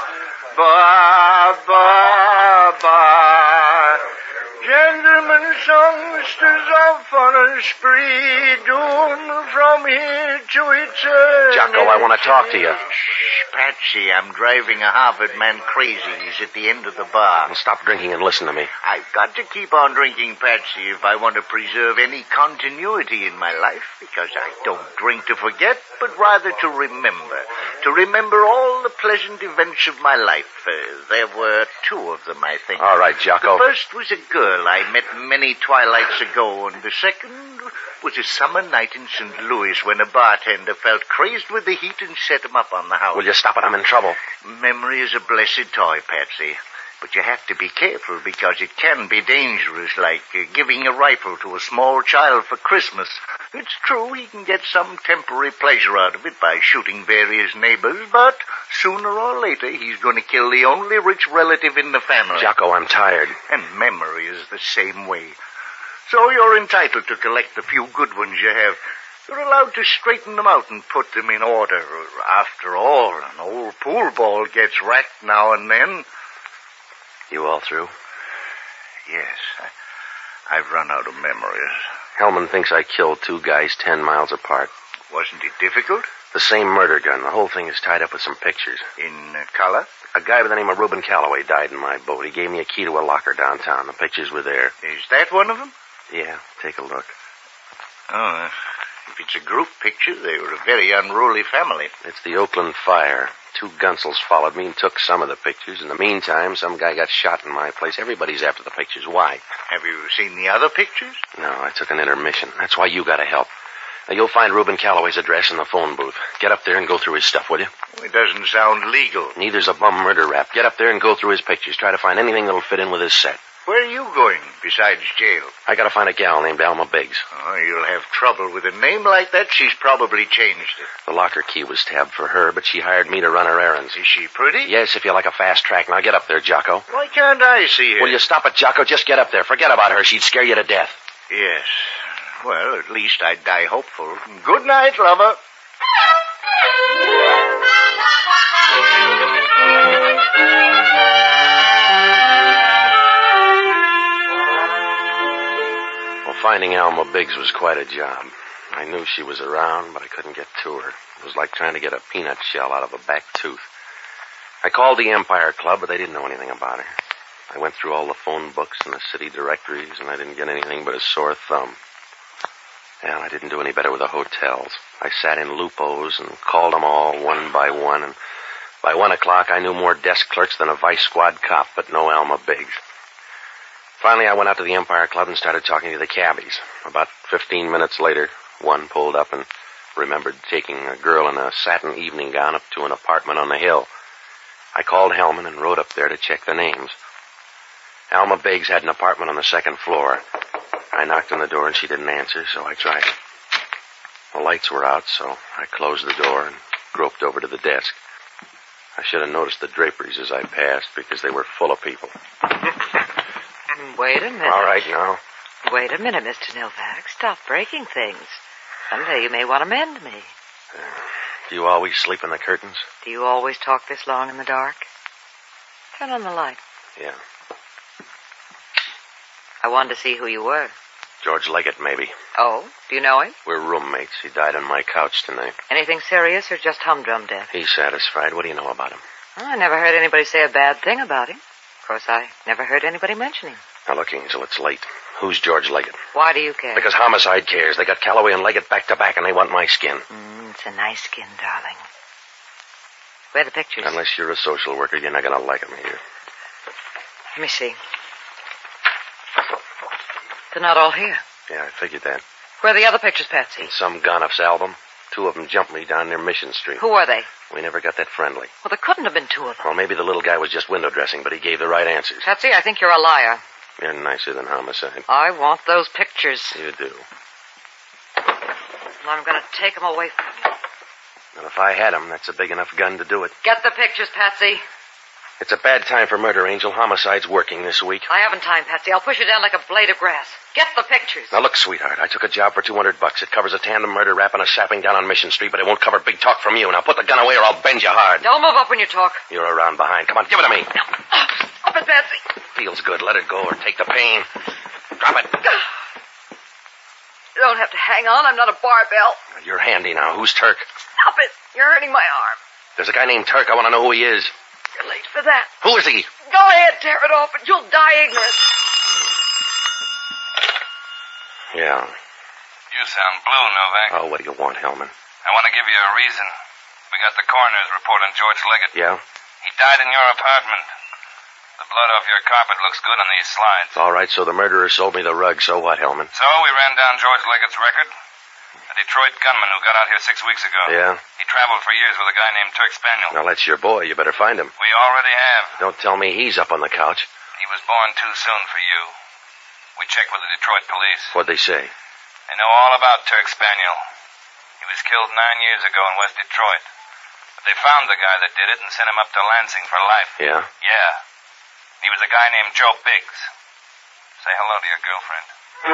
Ba, ba, ba. Gentlemen, songsters off on a spree, doomed from here to eternity. Jocko, I want to talk to you. Shh, Patsy, I'm driving a Harvard man crazy. He's at the end of the bar. Well, stop drinking and listen to me. I've got to keep on drinking, Patsy, if I want to preserve any continuity in my life, because I don't drink to forget, but rather to remember. To remember all the pleasant events of my life. Uh, there were two of them, I think. All right, Jocko. The first was a girl I met many twilights ago, and the second was a summer night in Saint Louis when a bartender felt crazed with the heat and set him up on the house. Will you stop it? I'm in trouble. Memory is a blessed toy, Patsy. But you have to be careful because it can be dangerous, like uh, giving a rifle to a small child for Christmas. It's true he can get some temporary pleasure out of it by shooting various neighbors, but sooner or later he's going to kill the only rich relative in the family. Jocko, I'm tired. And memory is the same way. So you're entitled to collect the few good ones you have. You're allowed to straighten them out and put them in order. After all, an old pool ball gets racked now and then. You all through? Yes. I, I've run out of memories. Hellman thinks I killed two guys ten miles apart. Wasn't it difficult? The same murder gun. The whole thing is tied up with some pictures. In uh, color? A guy by the name of Reuben Calloway died in my boat. He gave me a key to a locker downtown. The pictures were there. Is that one of them? Yeah, take a look. Oh, if it's a group picture, they were a very unruly family. It's the Oakland fire. Two gunsels followed me and took some of the pictures. In the meantime, some guy got shot in my place. Everybody's after the pictures. Why? Have you seen the other pictures? No, I took an intermission. That's why you gotta help. Now, you'll find Reuben Calloway's address in the phone booth. Get up there and go through his stuff, will you? It doesn't sound legal. Neither's a bum murder rap. Get up there and go through his pictures. Try to find anything that'll fit in with his set. Where are you going, besides jail? I gotta find a gal named Alma Biggs. Oh, you'll have trouble with a name like that. She's probably changed it. The locker key was tabbed for her, but she hired me to run her errands. Is she pretty? Yes, if you like a fast track. Now get up there, Jocko. Why can't I see her? Will you stop it, Jocko? Just get up there. Forget about her. She'd scare you to death. Yes. Well, at least I'd die hopeful. Good night, lover. Well, finding Alma Biggs was quite a job. I knew she was around, but I couldn't get to her. It was like trying to get a peanut shell out of a back tooth. I called the Empire Club, but they didn't know anything about her. I went through all the phone books and the city directories, and I didn't get anything but a sore thumb. Well, I didn't do any better with the hotels. I sat in Lupo's and called them all one by one, and by one o'clock I knew more desk clerks than a vice squad cop, but no Alma Biggs. Finally, I went out to the Empire Club and started talking to the cabbies. About fifteen minutes later, one pulled up and remembered taking a girl in a satin evening gown up to an apartment on the hill. I called Hellman and rode up there to check the names. Alma Biggs had an apartment on the second floor. I knocked on the door and she didn't answer, so I tried it. The lights were out, so I closed the door and groped over to the desk. I should have noticed the draperies as I passed because they were full of people. Wait a minute. All right, now. Wait a minute, Mister Novak. Stop breaking things. Someday you may want to mend me. Uh, do you always sleep in the curtains? Do you always talk this long in the dark? Turn on the light. Yeah. I wanted to see who you were. George Leggett, maybe. Oh? Do you know him? We're roommates. He died on my couch tonight. Anything serious or just humdrum death? He's satisfied. What do you know about him? Well, I never heard anybody say a bad thing about him. Of course, I never heard anybody mention him. Now, look, Angel, it's late. Who's George Leggett? Why do you care? Because homicide cares. They got Calloway and Leggett back to back, and they want my skin. Mm, it's a nice skin, darling. Where are the pictures? Unless you're a social worker, you're not going to like them here. Let me see. They're not all here. Yeah, I figured that. Where are the other pictures, Patsy? In some Gonoff's album. Two of them jumped me down near Mission Street. Who were they? We never got that friendly. Well, there couldn't have been two of them. Well, maybe the little guy was just window dressing, but he gave the right answers. Patsy, I think you're a liar. You're nicer than homicide. I want those pictures. You do. And I'm going to take them away from you. And if I had them, that's a big enough gun to do it. Get the pictures, Patsy. It's a bad time for murder, Angel. Homicide's working this week. I haven't time, Patsy. I'll push you down like a blade of grass. Get the pictures. Now, look, sweetheart, I took a job for two hundred bucks. It covers a tandem murder rap and a sapping down on Mission Street, but it won't cover big talk from you. Now, put the gun away or I'll bend you hard. Don't move up when you talk. You're around behind. Come on, give it to me. Up it, Patsy. Feels good. Let it go or take the pain. Drop it. You don't have to hang on. I'm not a barbell. You're handy now. Who's Turk? Stop it. You're hurting my arm. There's a guy named Turk. I want to know who he is. You're late for that. Who is he? Go ahead, tear it off, and you'll die ignorant. Yeah. You sound blue, Novak. Oh, what do you want, Hellman? I want to give you a reason. We got the coroner's report on George Leggett. Yeah? He died in your apartment. The blood off your carpet looks good on these slides. All right, so the murderer sold me the rug. So what, Hellman? So we ran down George Leggett's record. A Detroit gunman who got out here six weeks ago. Yeah? He traveled for years with a guy named Turk Spaniel. Now, that's your boy. You better find him. We already have. Don't tell me he's up on the couch. He was born too soon for you. We checked with the Detroit police. What'd they say? They know all about Turk Spaniel. He was killed nine years ago in West Detroit. But they found the guy that did it and sent him up to Lansing for life. Yeah? Yeah. He was a guy named Joe Biggs. Say hello to your girlfriend.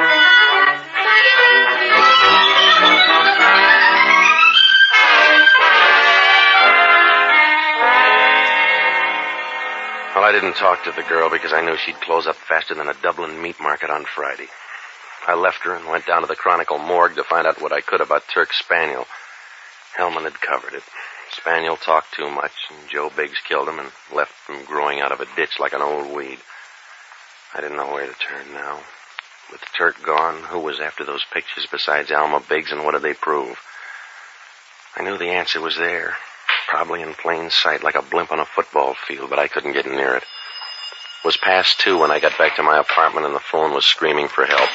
Well, I didn't talk to the girl because I knew she'd close up faster than a Dublin meat market on Friday. I left her and went down to the Chronicle morgue to find out what I could about Turk Spaniel. Hellman had covered it. Spaniel talked too much, and Joe Biggs killed him and left him growing out of a ditch like an old weed. I didn't know where to turn now. With Turk gone, who was after those pictures besides Alma Biggs, and what did they prove? I knew the answer was there, probably in plain sight, like a blimp on a football field, but I couldn't get near it. It was past two when I got back to my apartment, and the phone was screaming for help.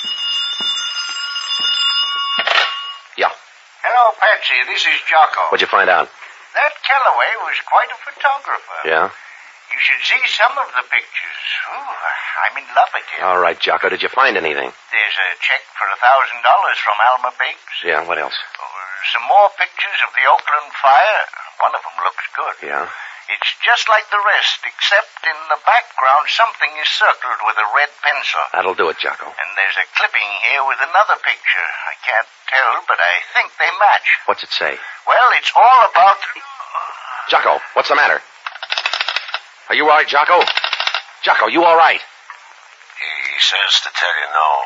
Yeah. Hello, Patsy. This is Jocko. What'd you find out? That Calloway was quite a photographer. Yeah? You should see some of the pictures. Ooh, I'm in love with him. All right, Jocko. Did you find anything? There's a check for a thousand dollars from Alma Biggs. Yeah, what else? Oh, some more pictures of the Oakland fire. One of them looks good. Yeah? It's just like the rest, except in the background something is circled with a red pencil. That'll do it, Jocko. And there's a clipping here with another picture. I can't tell, but I think they match. What's it say? Well, it's all about... Jocko, what's the matter? Are you all right, Jocko? Jocko, you all right? He says to tell you no.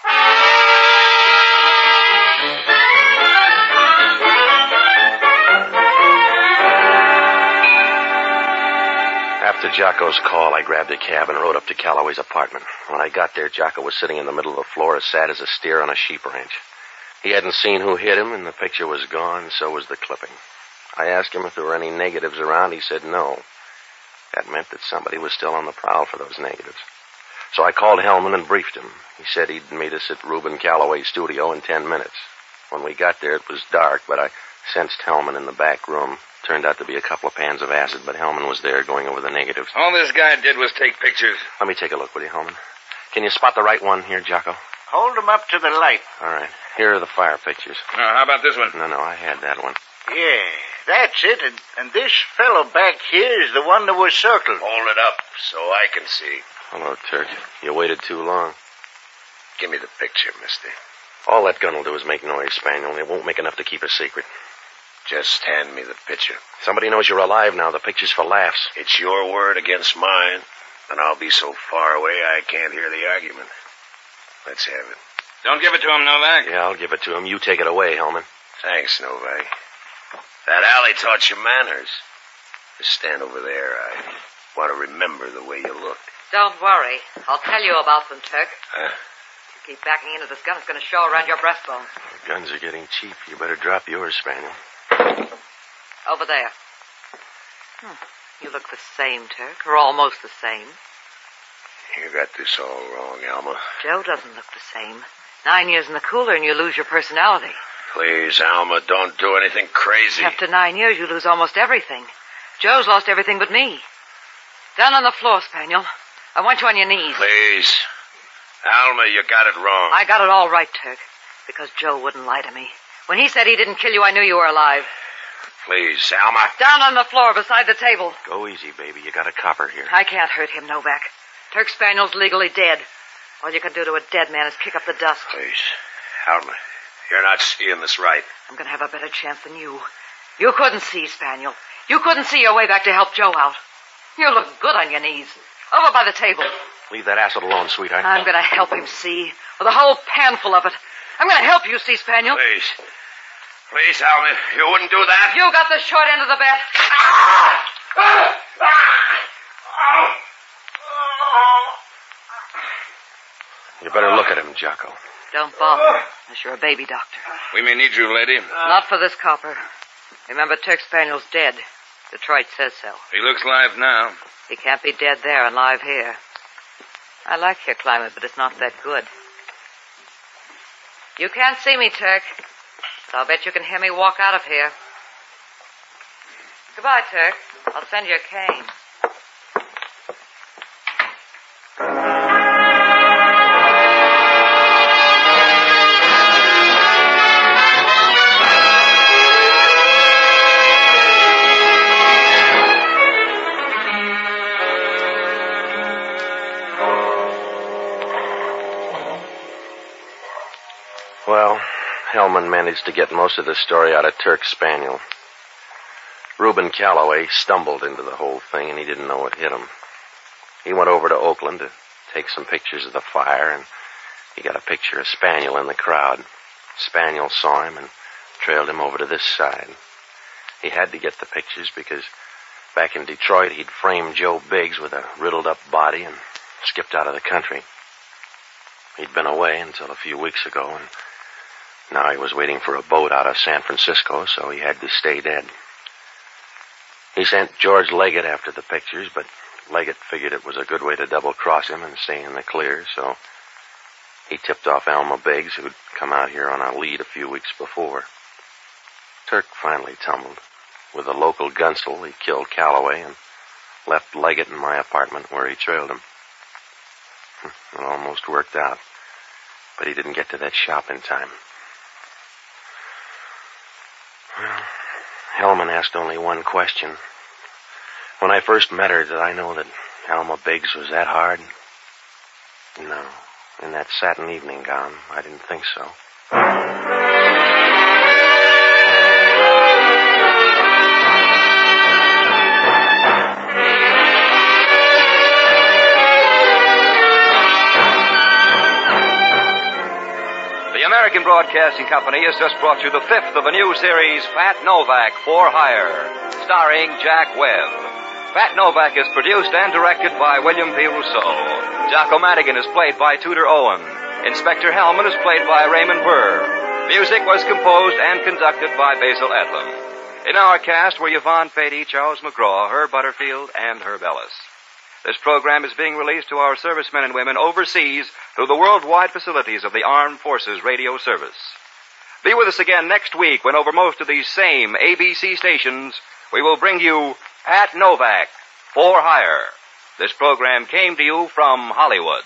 After Jocko's call, I grabbed a cab and rode up to Calloway's apartment. When I got there, Jocko was sitting in the middle of the floor as sad as a steer on a sheep ranch. He hadn't seen who hit him, and the picture was gone, so was the clipping. I asked him if there were any negatives around. He said no. That meant that somebody was still on the prowl for those negatives. So I called Hellman and briefed him. He said he'd meet us at Reuben Calloway's studio in ten minutes. When we got there, it was dark, but I sensed Hellman in the back room. Turned out to be a couple of pans of acid, but Hellman was there going over the negatives. All this guy did was take pictures. Let me take a look, will you, Hellman? Can you spot the right one here, Jocko? Hold them up to the light. All right. Here are the fire pictures. Now, how about this one? No, no, I had that one. Yeah, that's it. And, and this fellow back here is the one that was circled. Hold it up so I can see. Hello, Turk. You waited too long. Give me the picture, mister. All that gun will do is make noise, Spaniel. It won't make enough to keep a secret. Just hand me the picture. Somebody knows you're alive now. The picture's for laughs. It's your word against mine, and I'll be so far away I can't hear the argument. Let's have it. Don't give it to him, Novak. Yeah, I'll give it to him. You take it away, Hellman. Thanks, Novak. That alley taught you manners. Just stand over there. I want to remember the way you looked. Don't worry. I'll tell you about them, Turk. Huh? If you keep backing into this gun, it's going to show around your breastbone. The guns are getting cheap. You better drop yours, Spaniel. Over there. Hmm. You look the same, Turk, or almost the same. You got this all wrong, Alma. Joe doesn't look the same. Nine years in the cooler and you lose your personality. Please, Alma, don't do anything crazy. After nine years, you lose almost everything. Joe's lost everything but me. Down on the floor, Spaniel. I want you on your knees. Please. Alma, you got it wrong. I got it all right, Turk. Because Joe wouldn't lie to me. When he said he didn't kill you, I knew you were alive. Please, Alma. Down on the floor beside the table. Go easy, baby. You got a copper here. I can't hurt him, Novak. Turk Spaniel's legally dead. All you can do to a dead man is kick up the dust. Please. Alma, you're not seeing this right. I'm going to have a better chance than you. You couldn't see, Spaniel. You couldn't see your way back to help Joe out. You look good on your knees. Over by the table. Leave that acid alone, sweetheart. I'm going to help him see. With a whole panful of it. I'm going to help you see, Spaniel. Please. Please, Alma, you wouldn't do that? You got the short end of the bat. You better look at him, Jocko. Don't bother, unless you're a baby doctor. We may need you, lady. Not for this copper. Remember, Turk Spaniel's dead. Detroit says so. He looks live now. He can't be dead there and live here. I like your climate, but it's not that good. You can't see me, Turk. But I'll bet you can hear me walk out of here. Goodbye, Turk. I'll send you a cane. Well, Hellman managed to get most of the story out of Turk Spaniel. Reuben Calloway stumbled into the whole thing, and he didn't know what hit him. He went over to Oakland to take some pictures of the fire, and he got a picture of Spaniel in the crowd. Spaniel saw him and trailed him over to this side. He had to get the pictures because back in Detroit, he'd framed Joe Biggs with a riddled-up body and skipped out of the country. He'd been away until a few weeks ago, and now he was waiting for a boat out of San Francisco, so he had to stay dead. He sent George Leggett after the pictures, but Leggett figured it was a good way to double-cross him and stay in the clear, so he tipped off Alma Biggs, who'd come out here on a lead a few weeks before. Turk finally tumbled. With a local gunsel, he killed Calloway and left Leggett in my apartment where he trailed him. It almost worked out, but he didn't get to that shop in time. Well, Hellman asked only one question. When I first met her, did I know that Alma Biggs was that hard? No. In that satin evening gown, I didn't think so. The American Broadcasting Company has just brought you the fifth of a new series, Pat Novak, For Hire, starring Jack Webb. Pat Novak is produced and directed by William P. Rousseau. Jocko Madigan is played by Tudor Owen. Inspector Hellman is played by Raymond Burr. Music was composed and conducted by Basil Edlum. In our cast were Yvonne Patey, Charles McGraw, Herb Butterfield, and Herb Ellis. This program is being released to our servicemen and women overseas through the worldwide facilities of the Armed Forces Radio Service. Be with us again next week when over most of these same A B C stations we will bring you Pat Novak, For Hire. This program came to you from Hollywood.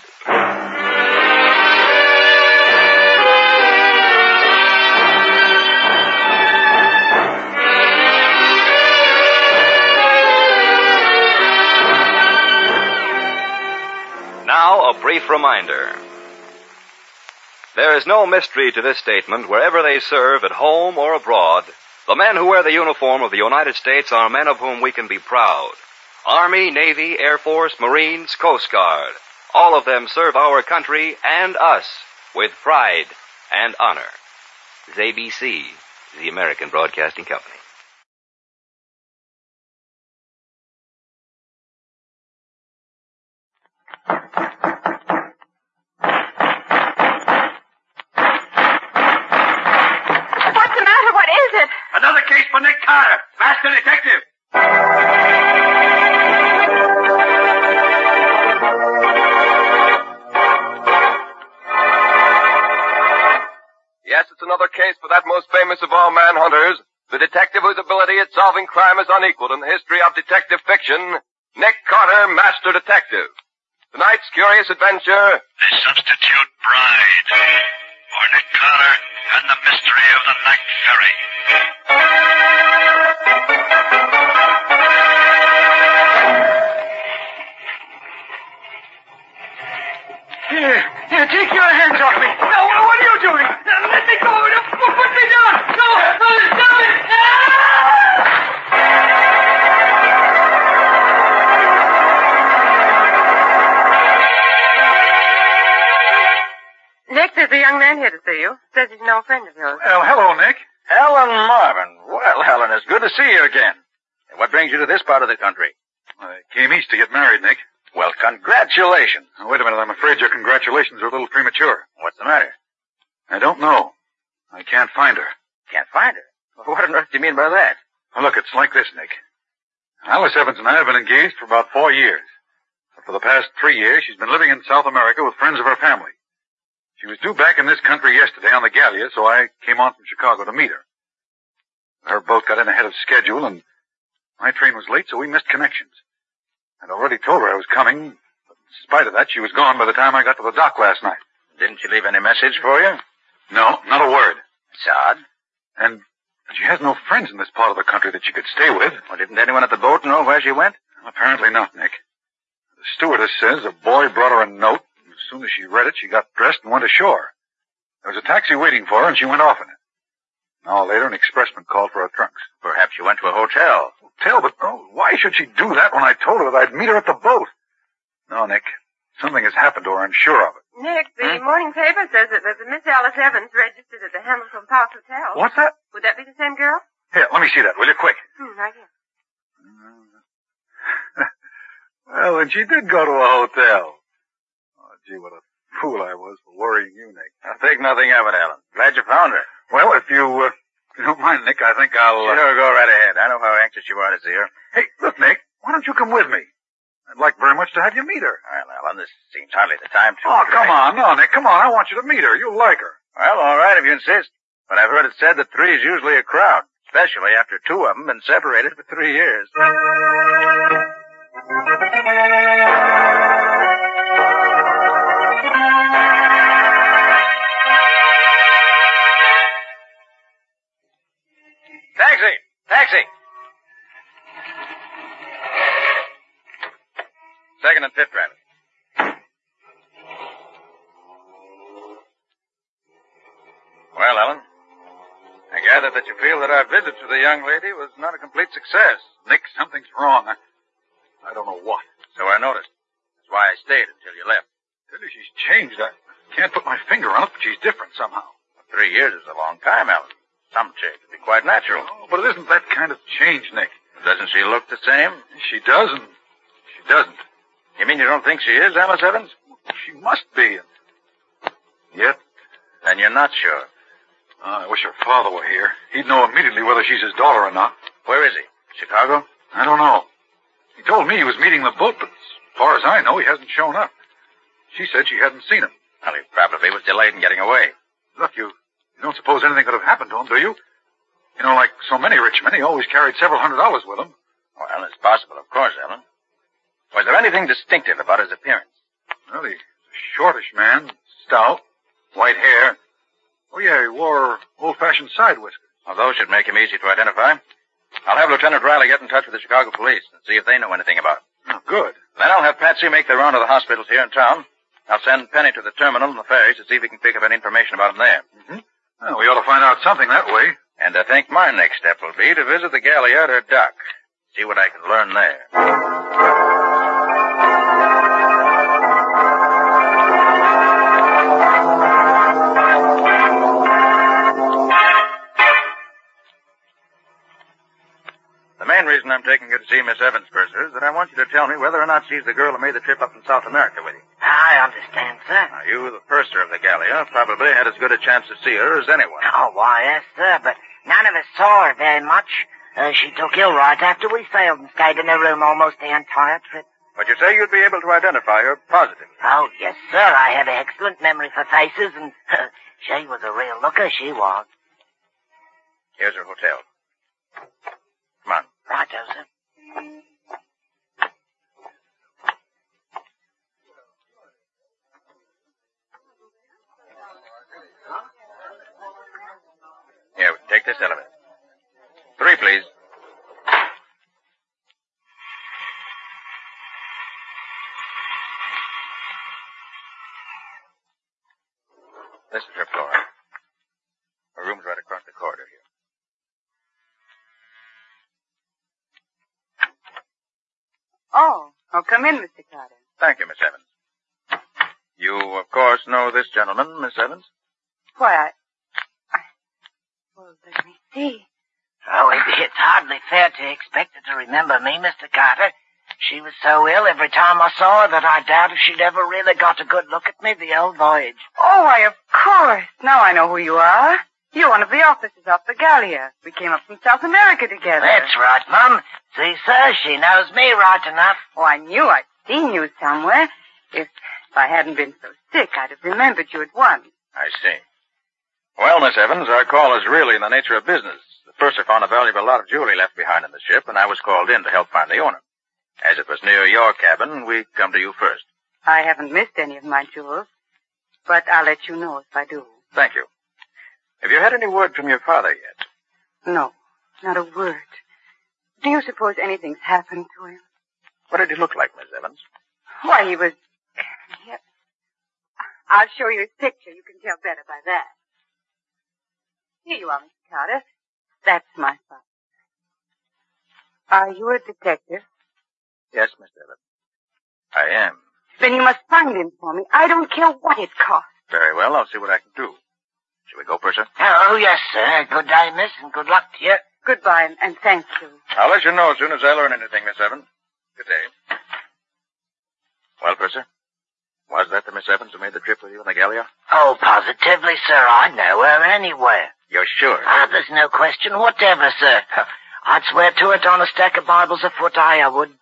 Now, a brief reminder. There is no mystery to this statement. Wherever they serve, at home or abroad, the men who wear the uniform of the United States are men of whom we can be proud. Army, Navy, Air Force, Marines, Coast Guard. All of them serve our country and us with pride and honor. This is A B C, the American Broadcasting Company. Another case for Nick Carter, master detective. Yes, it's another case case for that most famous of all manhunters, the detective whose ability at solving crime is unequaled in the history of detective fiction, Nick Carter, Master Detective. Tonight's curious adventure, The Substitute Bride, or Nick Carter and the Mystery of the Night Ferry. Here, here, take your hands off me. No, what are you doing? Now, let me go. No, put me down. No, no, stop it. Nick, there's a young man here to see you. Says he's no friend of yours. Well, hello, Nick. Helen Marvin. Well, Helen, it's good to see you again. What brings you to this part of the country? I came east to get married, Nick. Well, congratulations. Now, wait a minute. I'm afraid your congratulations are a little premature. What's the matter? I don't know. I can't find her. Can't find her? What on earth do you mean by that? Well, look, it's like this, Nick. Alice Evans and I have been engaged for about four years. But for the past three years, she's been living in South America with friends of her family. She was due back in this country yesterday on the Gallia, so I came on from Chicago to meet her. Her boat got in ahead of schedule, and my train was late, so we missed connections. I'd already told her I was coming, but in spite of that, she was gone by the time I got to the dock last night. Didn't she leave any message for you? No, not a word. It's odd. And she has no friends in this part of the country that she could stay with. Well, didn't anyone at the boat know where she went? Well, apparently not, Nick. The stewardess says a boy brought her a note. As soon as she read it, she got dressed and went ashore. There was a taxi waiting for her, and she went off in it. An hour later, an expressman called for her trunks. Perhaps she went to a hotel. Hotel? But oh, why should she do that when I told her that I'd meet her at the boat? No, Nick. Something has happened to her, I'm sure of it. Nick, the Hmm? morning paper says that there's a Miss Alice Evans registered at the Hamilton Park Hotel. What's that? Would that be the same girl? Here, let me see that, will you, quick? Hmm, right here. Well, then she did go to a hotel. Oh, gee, what a fool I was for worrying you, Nick. I'll think nothing of it, Alan. Glad you found her. Well, if you, uh, if you don't mind, Nick, I think I'll... Uh... Sure, go right ahead. I know how anxious you are to see her. Hey, look, Nick, why don't you come with me? I'd like very much to have you meet her. Well, Alan, this seems hardly the time to... Oh, come on. No, Nick, come on. I want you to meet her. You'll like her. Well, all right, if you insist. But I've heard it said that three is usually a crowd, especially after two of them been separated for three years. Taxi! Taxi! Second and fifth driver. Well, Ellen, I gather that you feel that our visit to the young lady was not a complete success. Nick, something's wrong. I, I don't know what. So I noticed. That's why I stayed until you left. Tell you she's changed. I can't put my finger on it, but she's different somehow. Three years is a long time, Ellen. Some change would be quite natural. Oh, but it isn't that kind of change, Nick. Doesn't she look the same? She does, and she doesn't. You mean you don't think she is Alice Evans? She must be. Yet? Then you're not sure. Oh, I wish her father were here. He'd know immediately whether she's his daughter or not. Where is he? Chicago? I don't know. He told me he was meeting the boat, but as far as I know, he hasn't shown up. She said she hadn't seen him. Well, he probably was delayed in getting away. Look, you, you don't suppose anything could have happened to him, do you? You know, like so many rich men, he always carried several hundred dollars with him. Well, it's possible, of course, Ellen. Was there anything distinctive about his appearance? Well, he's a shortish man, stout, white hair. Oh, yeah, he wore old-fashioned side whiskers. Well, those should make him easy to identify. I'll have Lieutenant Riley get in touch with the Chicago police and see if they know anything about him. Oh, good. Then I'll have Patsy make the round of the hospitals here in town. I'll send Penny to the terminal and the ferries to see if we can pick up any information about him there. Mm-hmm. Well, we ought to find out something that way. And I think my next step will be to visit the Gallia at her dock. See what I can learn there. The main reason I'm taking you to see Miss Evans, Purser, is that I want you to tell me whether or not she's the girl who made the trip up from South America with you. I understand, sir. Now, you, the purser of the Gallia, probably had as good a chance to see her as anyone. Oh, why, yes, sir, but none of us saw her very much. Uh, she took ill right after we sailed and stayed in her room almost the entire trip. But you say you'd be able to identify her positively. Oh, yes, sir. I have an excellent memory for faces, and she was a real looker, she was. Here's her hotel. Come on. Righto, sir. Here, take this elevator. Three, please. This is her floor. Her room's right across the corridor here. Oh, oh, come in, Mister Carter. Thank you, Miss Evans. You, of course, know this gentleman, Miss Evans? Why, I... I well, let me see. Oh, it, it's hardly fair to expect her to remember me, Mister Carter. She was so ill every time I saw her that I doubt if she'd ever really got a good look at me the old voyage. Oh, why, of course. Now I know who you are. You're one of the officers off the Gallia. We came up from South America together. That's right, Mum. See, sir, she knows me right enough. Oh, I knew I'd seen you somewhere. If, if I hadn't been so sick, I'd have remembered you at once. I see. Well, Miss Evans, our call is really in the nature of business. The purser found a valuable lot of jewelry left behind in the ship, and I was called in to help find the owner. As it was near your cabin, we come to you first. I haven't missed any of my jewels, but I'll let you know if I do. Thank you. Have you had any word from your father yet? No, not a word. Do you suppose anything's happened to him? What did he look like, Miss Evans? Why, he was... I'll show you his picture. You can tell better by that. Here you are, Mister Carter. That's my father. Are you a detective? Yes, Miss Evans. I am. Then you must find him for me. I don't care what it costs. Very well. I'll see what I can do. Shall we go, Purser? Oh, yes, sir. Good day, miss, and good luck to you. Goodbye, and, and thank you. I'll let you know as soon as I learn anything, Miss Evans. Good day. Well, Purser, was that the Miss Evans who made the trip with you in the Gallia? Oh, positively, sir. I'd know her anywhere. You're sure? Ah, there's no question whatever, sir. I'd swear to it on a stack of Bibles a foot high, I would.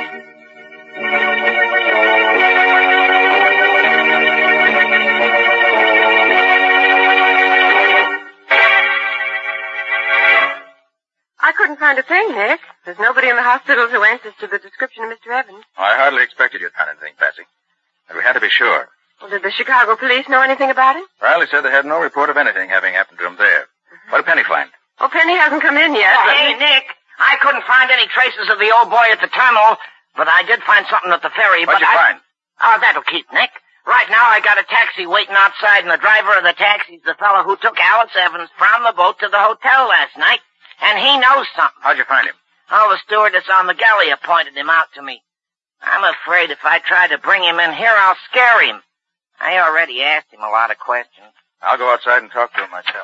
I couldn't find a thing, Nick. There's nobody in the hospital who answers to the description of Mister Evans. I hardly expected you'd find anything, Patsy. But we had to be sure. Well, did the Chicago police know anything about him? Riley said they had no report of anything having happened to him there. What did Penny find? Oh, Penny hasn't come in yet. Oh, but... Hey, Nick, I couldn't find any traces of the old boy at the terminal, but I did find something at the ferry. What'd but you I... find? Oh, that'll keep, Nick. Right now I got a taxi waiting outside, and the driver of the taxi's the fellow who took Alice Evans from the boat to the hotel last night, and he knows something. How'd you find him? Oh, the stewardess on the Gallia pointed him out to me. I'm afraid if I try to bring him in here, I'll scare him. I already asked him a lot of questions. I'll go outside and talk to him myself.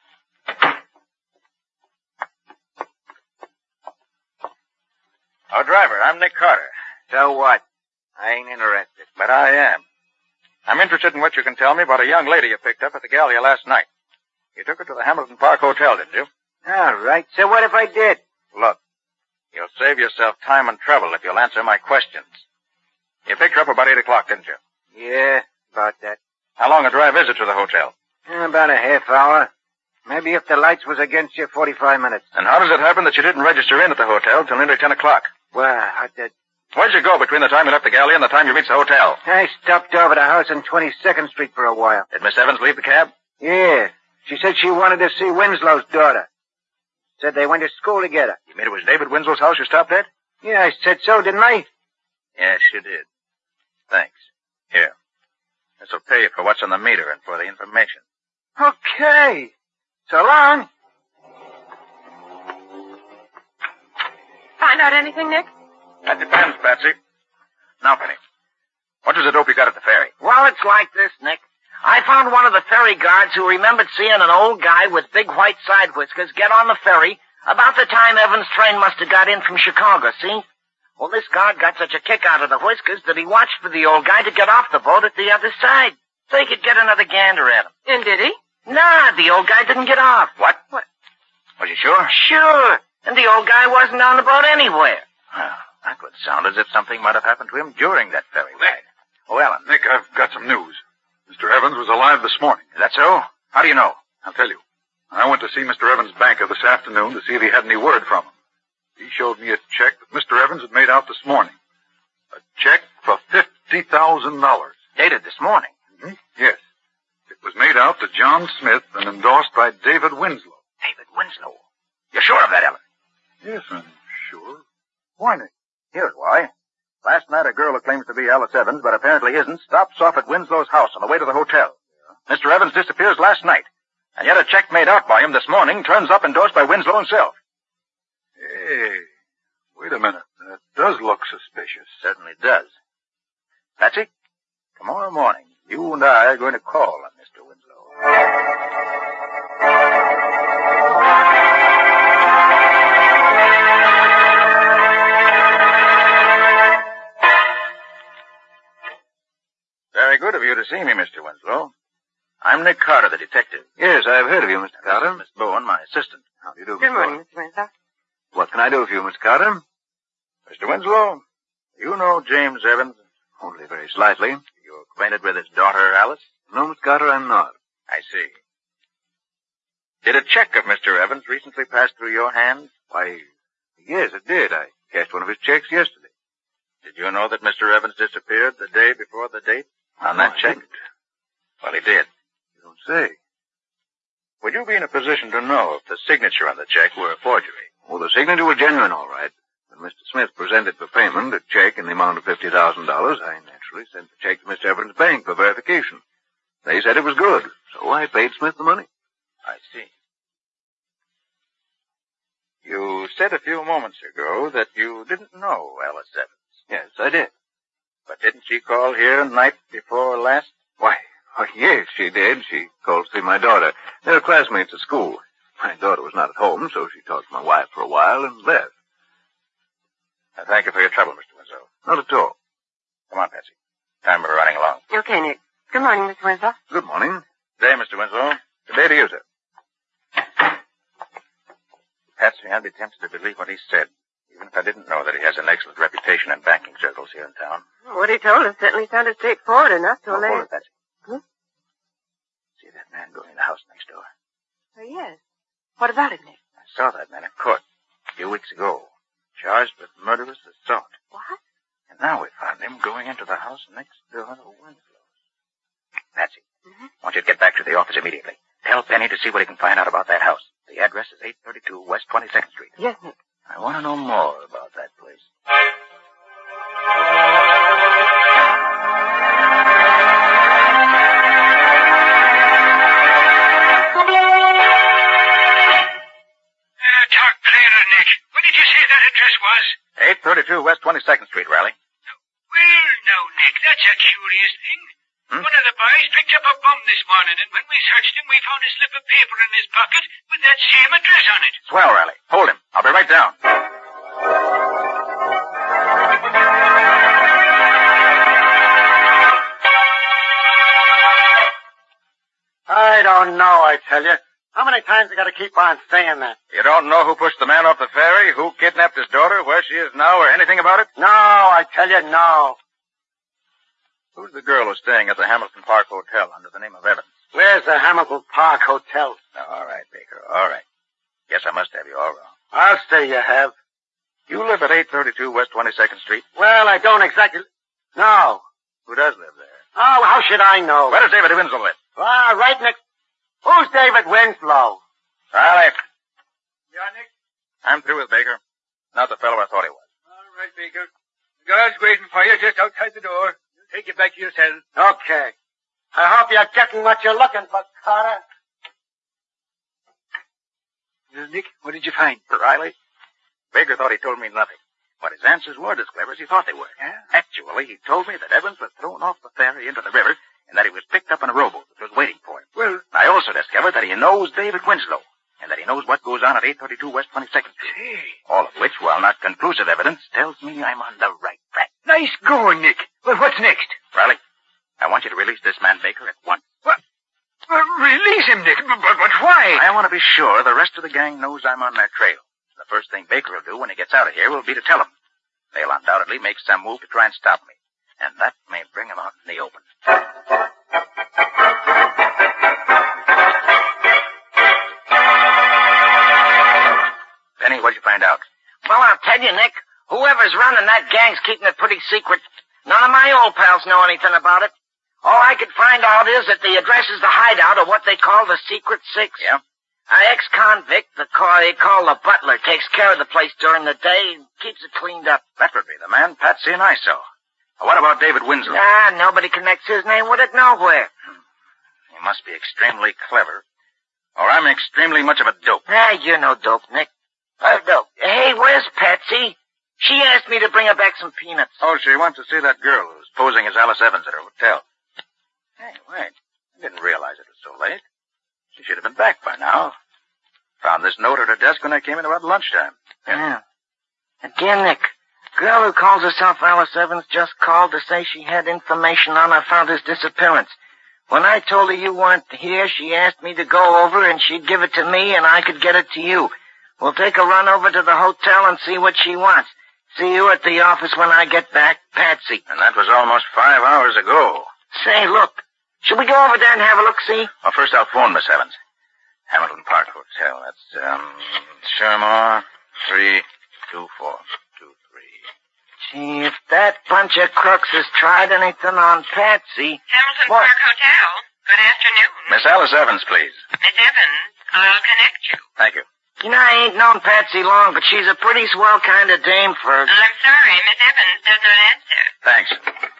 Oh, driver, I'm Nick Carter. So what? I ain't interested. But I am. I'm interested in what you can tell me about a young lady you picked up at the Gallia last night. You took her to the Hamilton Park Hotel, didn't you? All right. So what if I did? Look, you'll save yourself time and trouble if you'll answer my questions. You picked her up about eight o'clock, didn't you? Yeah, about that. How long a drive is it to the hotel? About a half hour. Maybe if the lights was against you, forty-five minutes. And how does it happen that you didn't register in at the hotel till nearly ten o'clock? Well, I did. Where'd you go between the time you left the Gallia and the time you reached the hotel? I stopped over the house on twenty-second Street for a while. Did Miss Evans leave the cab? Yeah. She said she wanted to see Winslow's daughter. Said they went to school together. You mean it was David Winslow's house you stopped at? Yeah, I said so, didn't I? Yes, you did. Thanks. Here. This'll pay you for what's on the meter and for the information. Okay. So long. Find out anything, Nick? That depends, Patsy. Now, Penny, what was the dope you got at the ferry? Well, it's like this, Nick. I found one of the ferry guards who remembered seeing an old guy with big white side whiskers get on the ferry about the time Evans' train must have got in from Chicago, see? Well, this guard got such a kick out of the whiskers that he watched for the old guy to get off the boat at the other side so he could get another gander at him. And did he? Nah, the old guy didn't get off. What? What? Was you sure? Sure. And the old guy wasn't on the boat anywhere. Well, that would sound as if something might have happened to him during that ferry ride. Oh, Alan. Nick, I've got some news. Mister Evans was alive this morning. Is that so? How do you know? I'll tell you. I went to see Mister Evans' banker this afternoon to see if he had any word from him. He showed me a check that Mister Evans had made out this morning. A check for fifty thousand dollars. Dated this morning? Mm-hmm. Yes. It was made out to John Smith and endorsed by David Winslow. David Winslow? You're sure of that, Ellen? Yes, I'm sure. Why, Nick? Here's why. Last night, a girl who claims to be Alice Evans, but apparently isn't, stops off at Winslow's house on the way to the hotel. Yeah. Mister Evans disappears last night, and yet a check made out by him this morning turns up endorsed by Winslow himself. Hey, wait a minute. That does look suspicious. Certainly does. Patsy, tomorrow morning, you and I are going to call on Mister Winslow. Very good of you to see me, Mister Winslow. I'm Nick Carter, the detective. Yes, I've heard of you, Mister Carter. Miss Bowen, my assistant. How do you do, Good Miss morning, Bowen? Mister Winslow. What can I do for you, Mister Carter? Mister Winslow, you know James Evans? Only very slightly. You acquainted with his daughter, Alice? No, Mister Carter, I'm not. I see. Did a check of Mister Evans recently pass through your hands? Why, yes, it did. I cashed one of his checks yesterday. Did you know that Mister Evans disappeared the day before the date on No, that I check? didn't. Well, he did. You don't say. Would you be in a position to know if the signature on the check were a forgery? Well, the signature was genuine, all right. When Mister Smith presented for payment a check in the amount of fifty thousand dollars, I naturally sent the check to Mister Evans' bank for verification. They said it was good, so I paid Smith the money. I see. You said a few moments ago that you didn't know Alice Evans. Yes, I did. But didn't she call here night before last? Why, oh, yes, she did. She called to see my daughter. They're classmates at school. My daughter was not at home, so she talked to my wife for a while and left. I thank you for your trouble, Mister Winslow. Not at all. Come on, Patsy. Time we're running along. Okay, Nick. Good morning, Mister Winslow. Good morning. Good day, Mister Winslow. Good day to you, sir. Patsy, I'd be tempted to believe what he said, even if I didn't know that he has an excellent reputation in banking circles here in town. What he told us certainly sounded straightforward enough to Oh, allay... hold it, Patsy. Hmm? See that man going in the house next door? Oh, yes. What about it, Nick? I saw that man in court a few weeks ago, charged with murderous assault. What? And now we found him going into the house next door to Winslow's. Patsy, Mm-hmm. I want you to get back to the office immediately. Tell Penny to see what he can find out about that house. The address is eight thirty-two West twenty-second Street. Yes, Nick. I want to know more about that place. Uh, talk clearer, Nick. What did you say that address was? eight thirty-two West twenty-second Street, Riley. Well, now, Nick, that's a curious thing. Hmm? One of the boys picked up a bum this morning, and when we searched him, we found a slip of paper in his pocket with that same address on it. Swell, Riley. Hold him. I'll be right down. I don't know, I tell you. How many times I got to keep on saying that? You don't know who pushed the man off the ferry, who kidnapped his daughter, where she is now, or anything about it? No, I tell you, no. Who's the girl who's staying at the Hamilton Park Hotel under the name of Evans? Where's the Hamilton Park Hotel? All right, Baker, all right. Guess I must have you all wrong. I'll say you have. You live at eight thirty-two West twenty-second Street? Well, I don't exactly... No. Who does live there? Oh, how should I know? Where does David Winslow live? Ah, right next... Who's David Winslow? Riley. Yeah, Nick? I'm through with Baker. Not the fellow I thought he was. All right, Baker. The guard's waiting for you just outside the door. He'll take you back to your cell. Okay. I hope you're getting what you're looking for, Carter. Well, Nick, what did you find? Riley, Baker thought he told me nothing. But his answers weren't as clever as he thought they were. Yeah? Actually, he told me that Evans was thrown off the ferry into the river and that he was picked up in a rowboat that was waiting for him. Well... I also discovered that he knows David Winslow and that he knows what goes on at eight thirty-two West twenty-second Street. Hey. All of which, while not conclusive evidence, tells me I'm on the right track. Nice going, Nick. Well, what's next? Riley, I want you to release this man Baker at once. What? Well, release him, Nick. But, but, but why? I want to be sure the rest of the gang knows I'm on their trail. The first thing Baker will do when he gets out of here will be to tell them. They'll undoubtedly make some move to try and stop me. And that may bring him out in the open. Penny, what'd you find out? Well, I'll tell you, Nick. Whoever's running that gang's keeping it pretty secret. None of my old pals know anything about it. All I could find out is that the address is the hideout of what they call the Secret Six. Yeah? An ex-convict, the call they call the butler, takes care of the place during the day and keeps it cleaned up. That would be the man Patsy and I saw. What about David Winslow? Ah, nobody connects his name with it nowhere. He must be extremely clever, or I'm extremely much of a dope. Ah, you're no dope, Nick. Uh, dope. Hey, where's Patsy? She asked me to bring her back some peanuts. Oh, she went to see that girl who's posing as Alice Evans at her hotel. Hey, wait. I didn't realize it was so late. She should have been back by now. Found this note at her desk when I came in about lunchtime. Yeah. Again, Nick. Girl who calls herself Alice Evans just called to say she had information on our father's disappearance. When I told her you weren't here, she asked me to go over and she'd give it to me and I could get it to you. We'll take a run over to the hotel and see what she wants. See you at the office when I get back, Patsy. And that was almost five hours ago. Say, look. Should we go over there and have a look-see? Well, first I'll phone Miss Evans. Hamilton Park Hotel. That's, um, Shermore, three two four two three. Gee, if that bunch of crooks has tried anything on Patsy... Hamilton what? Park Hotel. Good afternoon. Miss Alice Evans, please. Miss Evans, I'll connect you. Thank you. You know, I ain't known Patsy long, but she's a pretty swell kind of dame for... I'm sorry, Miss Evans does not answer. Thanks.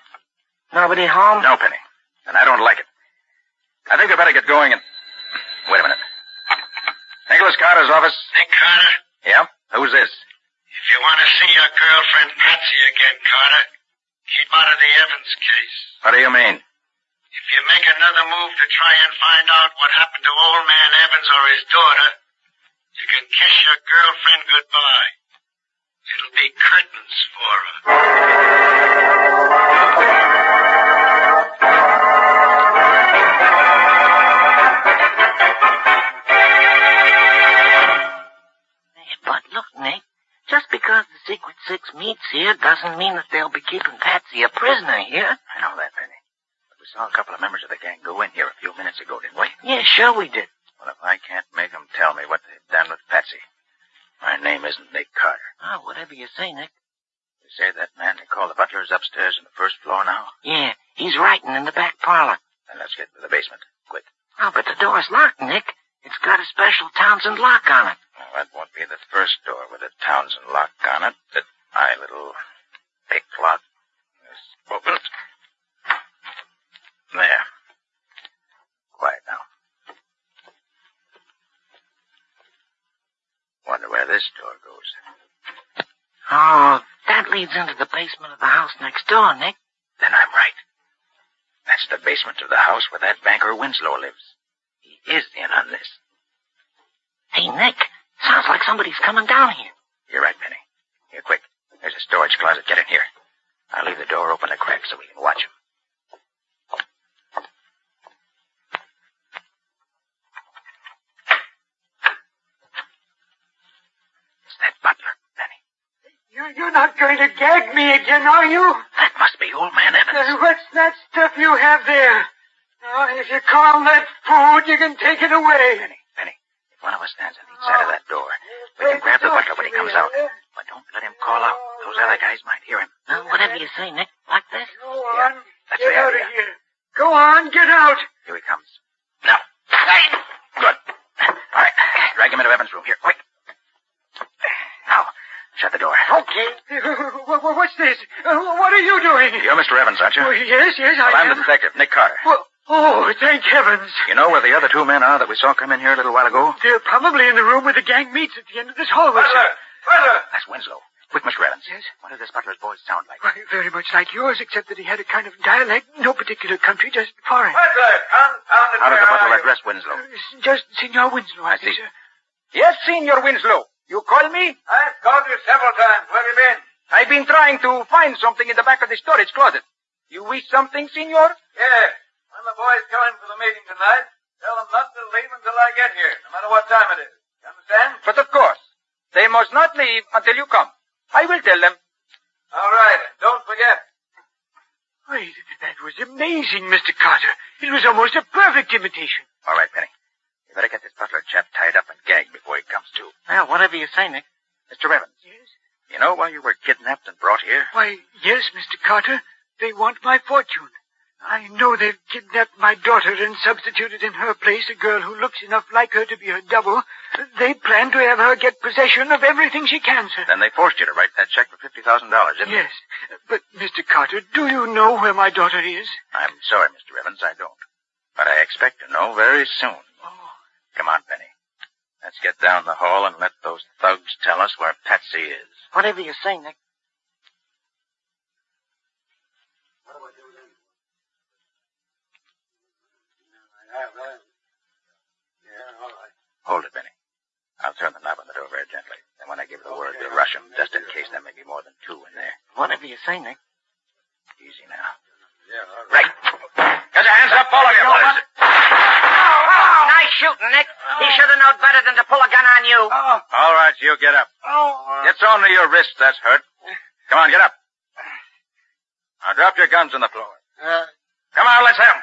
Nobody home? No, Penny. And I don't like it. I think I better get going and... Wait a minute. Nicholas Carter's office. Nick Carter? Yeah? Who's this? If you want to see your girlfriend Patsy again, Carter, keep out of the Evans case. What do you mean? If you make another move to try and find out what happened to old man Evans or his daughter, you can kiss your girlfriend goodbye. It'll be curtains for her. But look, Nick, just because the Secret Six meets here doesn't mean that they'll be keeping Patsy a prisoner here. I know that, Penny. But we saw a couple of members of the gang go in here a few minutes ago, didn't we? Yeah, sure we did. Well, if I can't make them tell me what they've done with Patsy, my name isn't Nick Carter. Oh, whatever you say, Nick. You say that man they call the butler is upstairs on the first floor now? Yeah, he's writing in the back parlor. Then let's get to the basement, quick. Oh, but the door's locked, Nick. It's got a special Townsend lock on it. Well, that won't be the first door with a Townsend lock on it. That my little pick lock is opened. There. Quiet now. Wonder where this door goes. Oh, that leads into the basement of the house next door, Nick. Then I'm right. That's the basement of the house where that banker Winslow lives. He is in on this. Hey, Nick, sounds like somebody's coming down here. You're right, Penny. Here, quick. There's a storage closet. Get in here. I'll leave the door open a crack so we can watch him. It's that butler, Penny. You, you're not going to gag me again, are you? That must be old man Evans. Uh, what's that stuff you have there? Oh, if you call that food, you can take it away. Penny, Penny, if one of us stands on each side of that door, we can grab the butler when he comes out. But don't let him call out. Those other guys might hear him. Well, whatever you say, Nick. Like this? Go on. That's get the out idea. of here. Go on, get out. Here he comes. Now. Good. All right. Drag him into Evans' room. Here, quick. Now, shut the door. Okay. Wha- wha- What's this? Uh, What are you doing? You're Mister Evans, aren't you? Oh, yes, yes, I Well, I'm am. the detective, Nick Carter. Well, oh, thank heavens. You know where the other two men are that we saw come in here a little while ago? They're probably in the room where the gang meets at the end of this hallway. Butler! sir. Butler! That's Winslow. Quick, Mister Evans. Yes? What does this butler's voice sound like? Why, very much like yours, except that he had a kind of dialect, no particular country, just foreign. Butler, confounded. How does the butler address Winslow? Just Senor Winslow, I, I think, see. sir. Yes, Senor Winslow. You called me? I've called you several times. Where have you been? I've been trying to find something in the back of the storage closet. You wish something, Senor? Yes. When the boys come in for the meeting tonight, tell them not to leave until I get here, no matter what time it is. You understand? But of course. They must not leave until you come. I will tell them. All right. Don't forget. Wait, that was amazing, Mister Carter. It was almost a perfect imitation. All right, Penny. You better get this butler chap tied up and gagged before he comes to. Well, whatever you say, Nick. Mister Evans. Yes? You know why you were kidnapped and brought here? Why, yes, Mister Carter. They want my fortune. I know they've kidnapped my daughter and substituted in her place a girl who looks enough like her to be her double. They plan to have her get possession of everything she can, sir. Then they forced you to write that check for fifty thousand dollars, didn't Yes. But, Mister Carter, do you know where my daughter is? they? I'm sorry, Mister Evans, I don't. But I expect to know very soon. Oh. Come on, Penny. Let's get down the hall and let those thugs tell us where Patsy is. Whatever you say, Nick. Hold it, Benny. I'll turn the knob on the door very gently. And when I give the word, we'll rush them, just in case there may be more than two in there. Whatever you say, Nick. Easy now. Right. Get your hands up, all of you. Nice shooting, Nick. He should have known better than to pull a gun on you. All right, you get up. It's only your wrist that's hurt. Come on, get up. Now drop your guns on the floor. Come on, let's have 'em.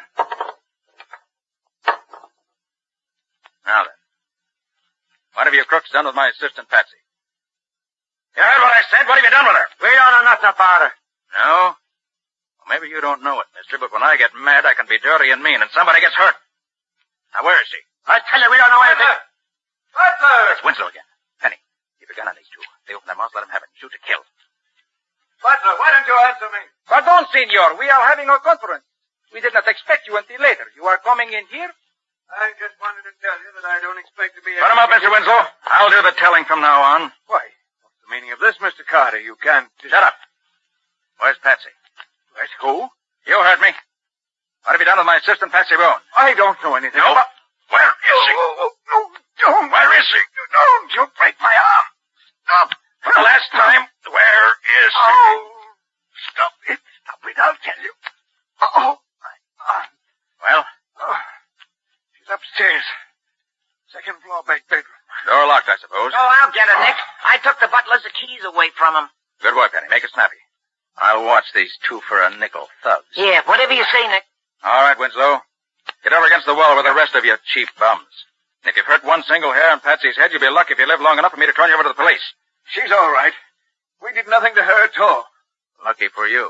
Now then. What have you crooks done with my assistant, Patsy? You heard what I said? What have you done with her? We don't know nothing about her. No? Well, maybe you don't know it, mister, but when I get mad, I can be dirty and mean, and somebody gets hurt. Now, where is she? I tell you, we don't know anything. Butler! It's Winslow again. Penny, keep a gun on these two. They open their mouths, let them have it. Shoot to kill. Butler, why don't you answer me? Pardon, senor. We are having a conference. We did not expect you until later. You are coming in here? I just wanted to tell you that I don't expect to be... Put him up, Mister Winslow. I'll do the telling from now on. Why, what's the meaning of this, Mister Carter? You can't... Shut up. Where's Patsy? Where's who? You heard me. What have you done with my assistant, Patsy Boone? I don't know anything No, about... but where is she? Oh, oh, no, don't. Where is she? Don't. You'll break my arm. Stop. For the last time, where is she? Oh, stop it. Stop it, I'll tell you. Oh, my arm. Well? Oh, she's upstairs. Second floor back bedroom. Door locked, I suppose. Oh, I'll get her, Nick. I took the butler's keys away from him. Good work, Penny. Make it snappy. I'll watch these two for a nickel thugs. Yeah, whatever you say, Nick. All right, Winslow. Get over against the wall with the rest of you cheap bums. And if you've hurt one single hair on Patsy's head, you'll be lucky if you live long enough for me to turn you over to the police. She's all right. We did nothing to her at all. Lucky for you.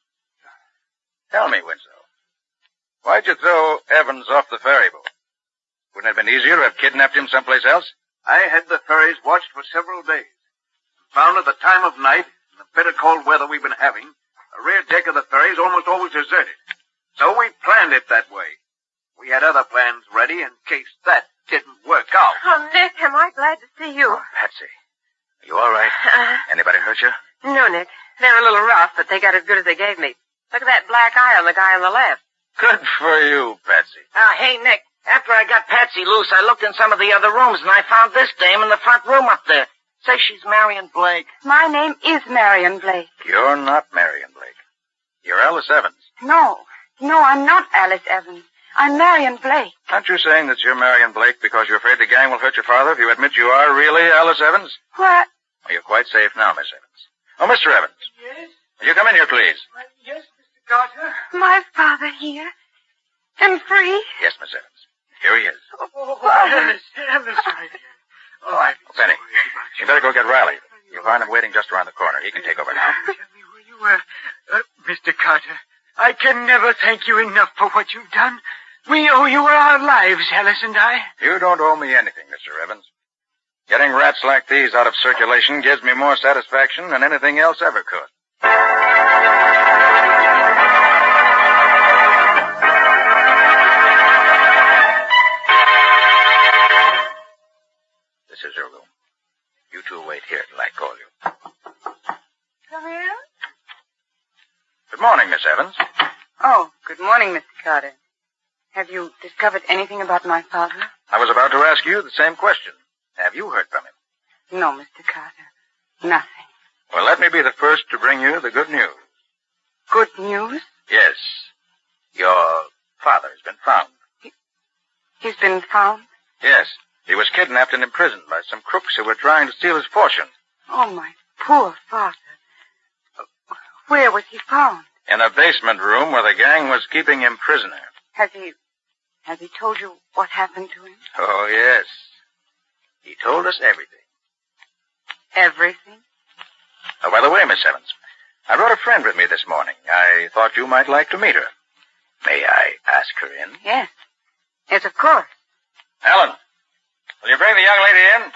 Tell me, Winslow, why'd you throw Evans off the ferry boat? Wouldn't it have been easier to have kidnapped him someplace else? I had the ferries watched for several days. Found at the time of night, in the bitter cold weather we've been having, the rear deck of the ferries almost always deserted. So we planned it that way. We had other plans ready in case that didn't work out. Oh, Nick, am I glad to see you. Patsy, are you all right? Uh, Anybody hurt you? no, Nick. They're a little rough, but they got as good as they gave me. Look at that black eye on the guy on the left. Good for you, Patsy. Uh, hey, Nick, after I got Patsy loose, I looked in some of the other rooms, and I found this dame in the front room up there. Says she's Marion Blake. My name is Marion Blake. You're not Marion Blake. You're Alice Evans. No, no, I'm not Alice Evans. I'm Marion Blake. Aren't you saying that you're Marion Blake because you're afraid the gang will hurt your father if you admit you are really Alice Evans? What? Well, you're quite safe now, Miss Evans. Oh, Mister Evans. Yes? Will you come in here, please? Well, yes, Mister Carter. My father here. And free? Yes, Miss Evans. Here he is. Oh, Alice, Alice, right here. Oh, I... Oh, Penny, you better go get Riley. You'll find him waiting just around the corner. He can take over now. Tell me where you were. Uh, Mister Carter, I can never thank you enough for what you've done. We owe you our lives, Alice and I. You don't owe me anything, Mister Evans. Getting rats like these out of circulation gives me more satisfaction than anything else ever could. This is your room. You two wait here till I call you. Come in. Good morning, Miss Evans. Oh, good morning, Mister Carter. Have you discovered anything about my father? I was about to ask you the same question. Have you heard from him? No, Mister Carter. Nothing. Well, let me be the first to bring you the good news. Good news? Yes. Your father's been found. He, he's been found? Yes. He was kidnapped and imprisoned by some crooks who were trying to steal his fortune. Oh, my poor father. Where was he found? In a basement room where the gang was keeping him prisoner. Has he... has he told you what happened to him? Oh, yes. He told us everything. Everything? Oh, by the way, Miss Evans, I brought a friend with me this morning. I thought you might like to meet her. May I ask her in? Yes. Yes, of course. Helen, will you bring the young lady in?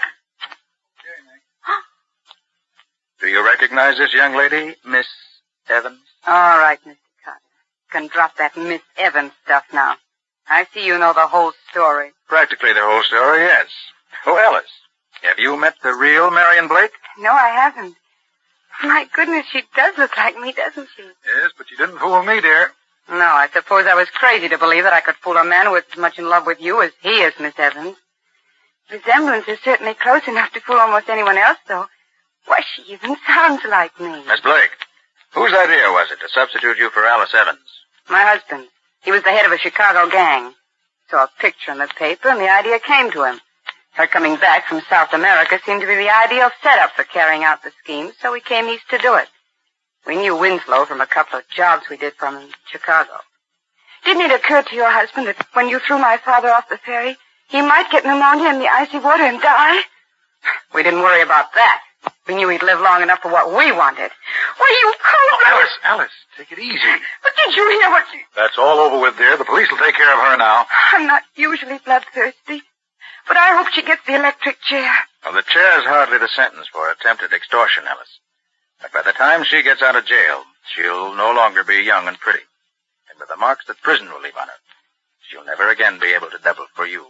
Do you recognize this young lady, Miss Evans? All right, Mister Carter. You can drop that Miss Evans stuff now. I see you know the whole story. Practically the whole story, yes. Oh, Alice, have you met the real Marion Blake? No, I haven't. My goodness, she does look like me, doesn't she? Yes, but you didn't fool me, dear. No, I suppose I was crazy to believe that I could fool a man who was as much in love with you as he is, Miss Evans. The resemblance is certainly close enough to fool almost anyone else, though. Why, she even sounds like me. Miss Blake, whose idea was it to substitute you for Alice Evans? My husband. He was the head of a Chicago gang. Saw a picture in the paper, and the idea came to him. Her coming back from South America seemed to be the ideal setup for carrying out the scheme, so we came east to do it. We knew Winslow from a couple of jobs we did from him in Chicago. Didn't it occur to your husband that when you threw my father off the ferry, he might get pneumonia in the icy water and die? We didn't worry about that. We knew he'd live long enough for what we wanted. What are you cold? Alice, Alice, take it easy. But did you hear what she... That's all over with, dear. The police will take care of her now. I'm not usually bloodthirsty, but I hope she gets the electric chair. Well, the chair's hardly the sentence for attempted extortion, Alice. But by the time she gets out of jail, she'll no longer be young and pretty. And with the marks that prison will leave on her, she'll never again be able to double for you.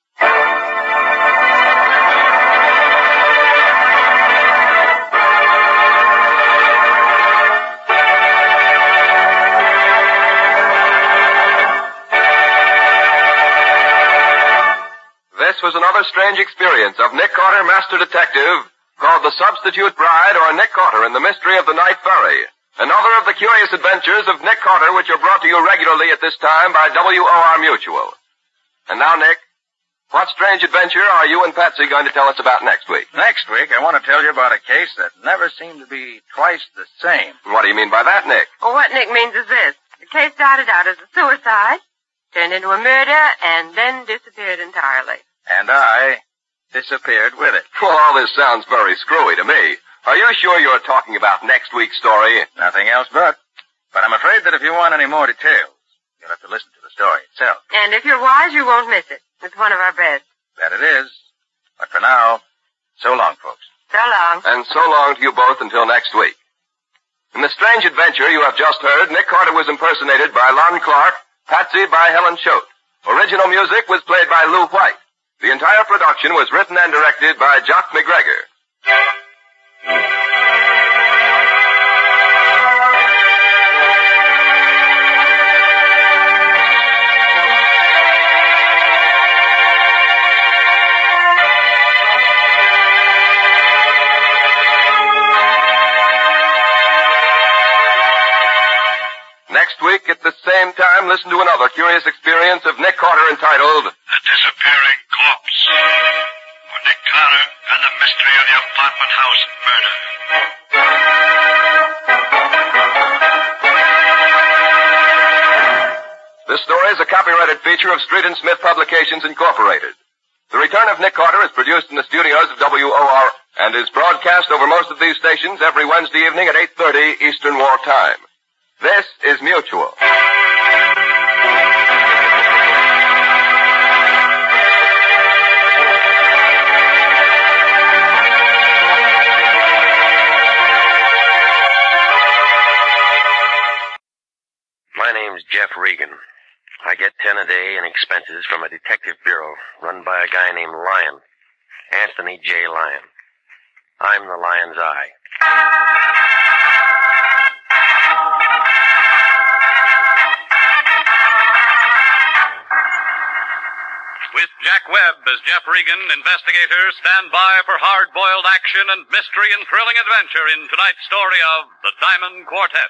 This was another strange experience of Nick Carter, Master Detective, called The Substitute Bride, or Nick Carter and the Mystery of the Night Ferry. Another of the curious adventures of Nick Carter, which are brought to you regularly at this time by W O R Mutual. And now, Nick, what strange adventure are you and Patsy going to tell us about next week? Next week, I want to tell you about a case that never seemed to be twice the same. What do you mean by that, Nick? Well, what Nick means is this. The case started out as a suicide, turned into a murder, and then disappeared entirely. And I disappeared with it. Well, all this sounds very screwy to me. Are you sure you're talking about next week's story? Nothing else but. But I'm afraid that if you want any more details, you'll have to listen to the story itself. And if you're wise, you won't miss it. It's one of our best. That it is. But for now, so long, folks. So long. And so long to you both until next week. In the strange adventure you have just heard, Nick Carter was impersonated by Lon Clark, Patsy by Helen Choate. Original music was played by Lou White. The entire production was written and directed by Jock McGregor. Next week, at the same time, listen to another curious experience of Nick Carter entitled The Disappearing Corpse. For Nick Carter and the Mystery of the Apartment House Murder. This story is a copyrighted feature of Street and Smith Publications, Incorporated. The Return of Nick Carter is produced in the studios of W O R and is broadcast over most of these stations every Wednesday evening at eight thirty Eastern War Time. This is Mutual. My name's Jeff Regan. I get ten a day in expenses from a detective bureau run by a guy named Lyon, Anthony J. Lyon. I'm the Lion's Eye. With Jack Webb as Jeff Regan, investigators stand by for hard-boiled action and mystery and thrilling adventure in tonight's story of The Diamond Quartet.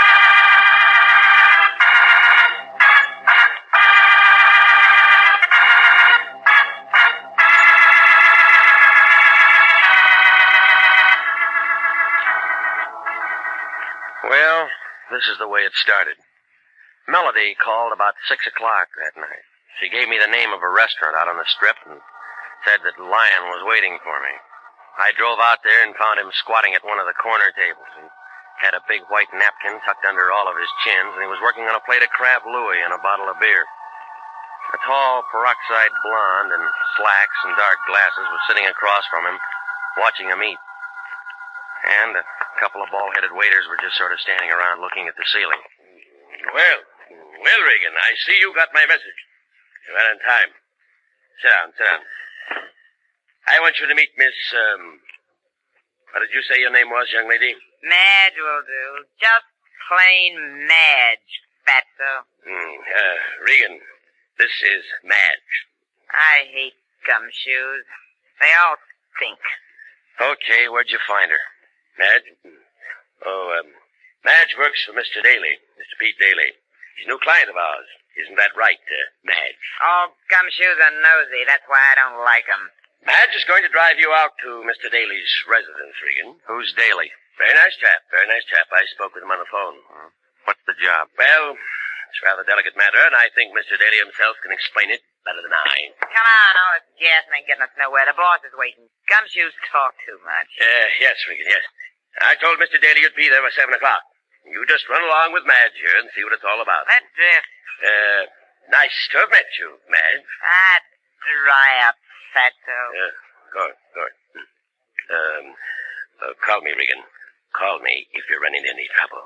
Well, this is the way it started. Melody called about six o'clock that night. She gave me the name of a restaurant out on the strip and said that Lyon was waiting for me. I drove out there and found him squatting at one of the corner tables. He had a big white napkin tucked under all of his chins, and he was working on a plate of crab louis and a bottle of beer. A tall, peroxide blonde in slacks and dark glasses was sitting across from him, watching him eat. And a couple of bald-headed waiters were just sort of standing around looking at the ceiling. Well, well, Regan, I see you got my message. You're right on time. Sit down, sit down. I want you to meet Miss, um... what did you say your name was, young lady? Madge will do. Just plain Madge, fatso. Mm, uh, Regan, this is Madge. I hate gumshoes. They all stink. Okay, where'd you find her? Madge? Oh, um, Madge works for Mister Daly, Mister Pete Daly. He's a new client of ours. Isn't that right, uh, Madge? All gumshoes are nosy. That's why I don't like 'em. Madge is going to drive you out to Mister Daly's residence, Regan. Who's Daly? Very nice chap, very nice chap. I spoke with him on the phone. Hmm. What's the job? Well, it's a rather delicate matter, and I think Mister Daly himself can explain it better than I. Come on, all this gassing ain't getting us nowhere. The boss is waiting. Gumshoes talk too much. Uh, yes, Regan, yes. I told Mister Daly you'd be there by seven o'clock. You just run along with Madge here and see what it's all about. Let's drift. Uh, nice to have met you, Madge. Ah, dry up, fatso. Yeah, good, good. Um, uh, call me, Regan. Call me if you're running into any trouble.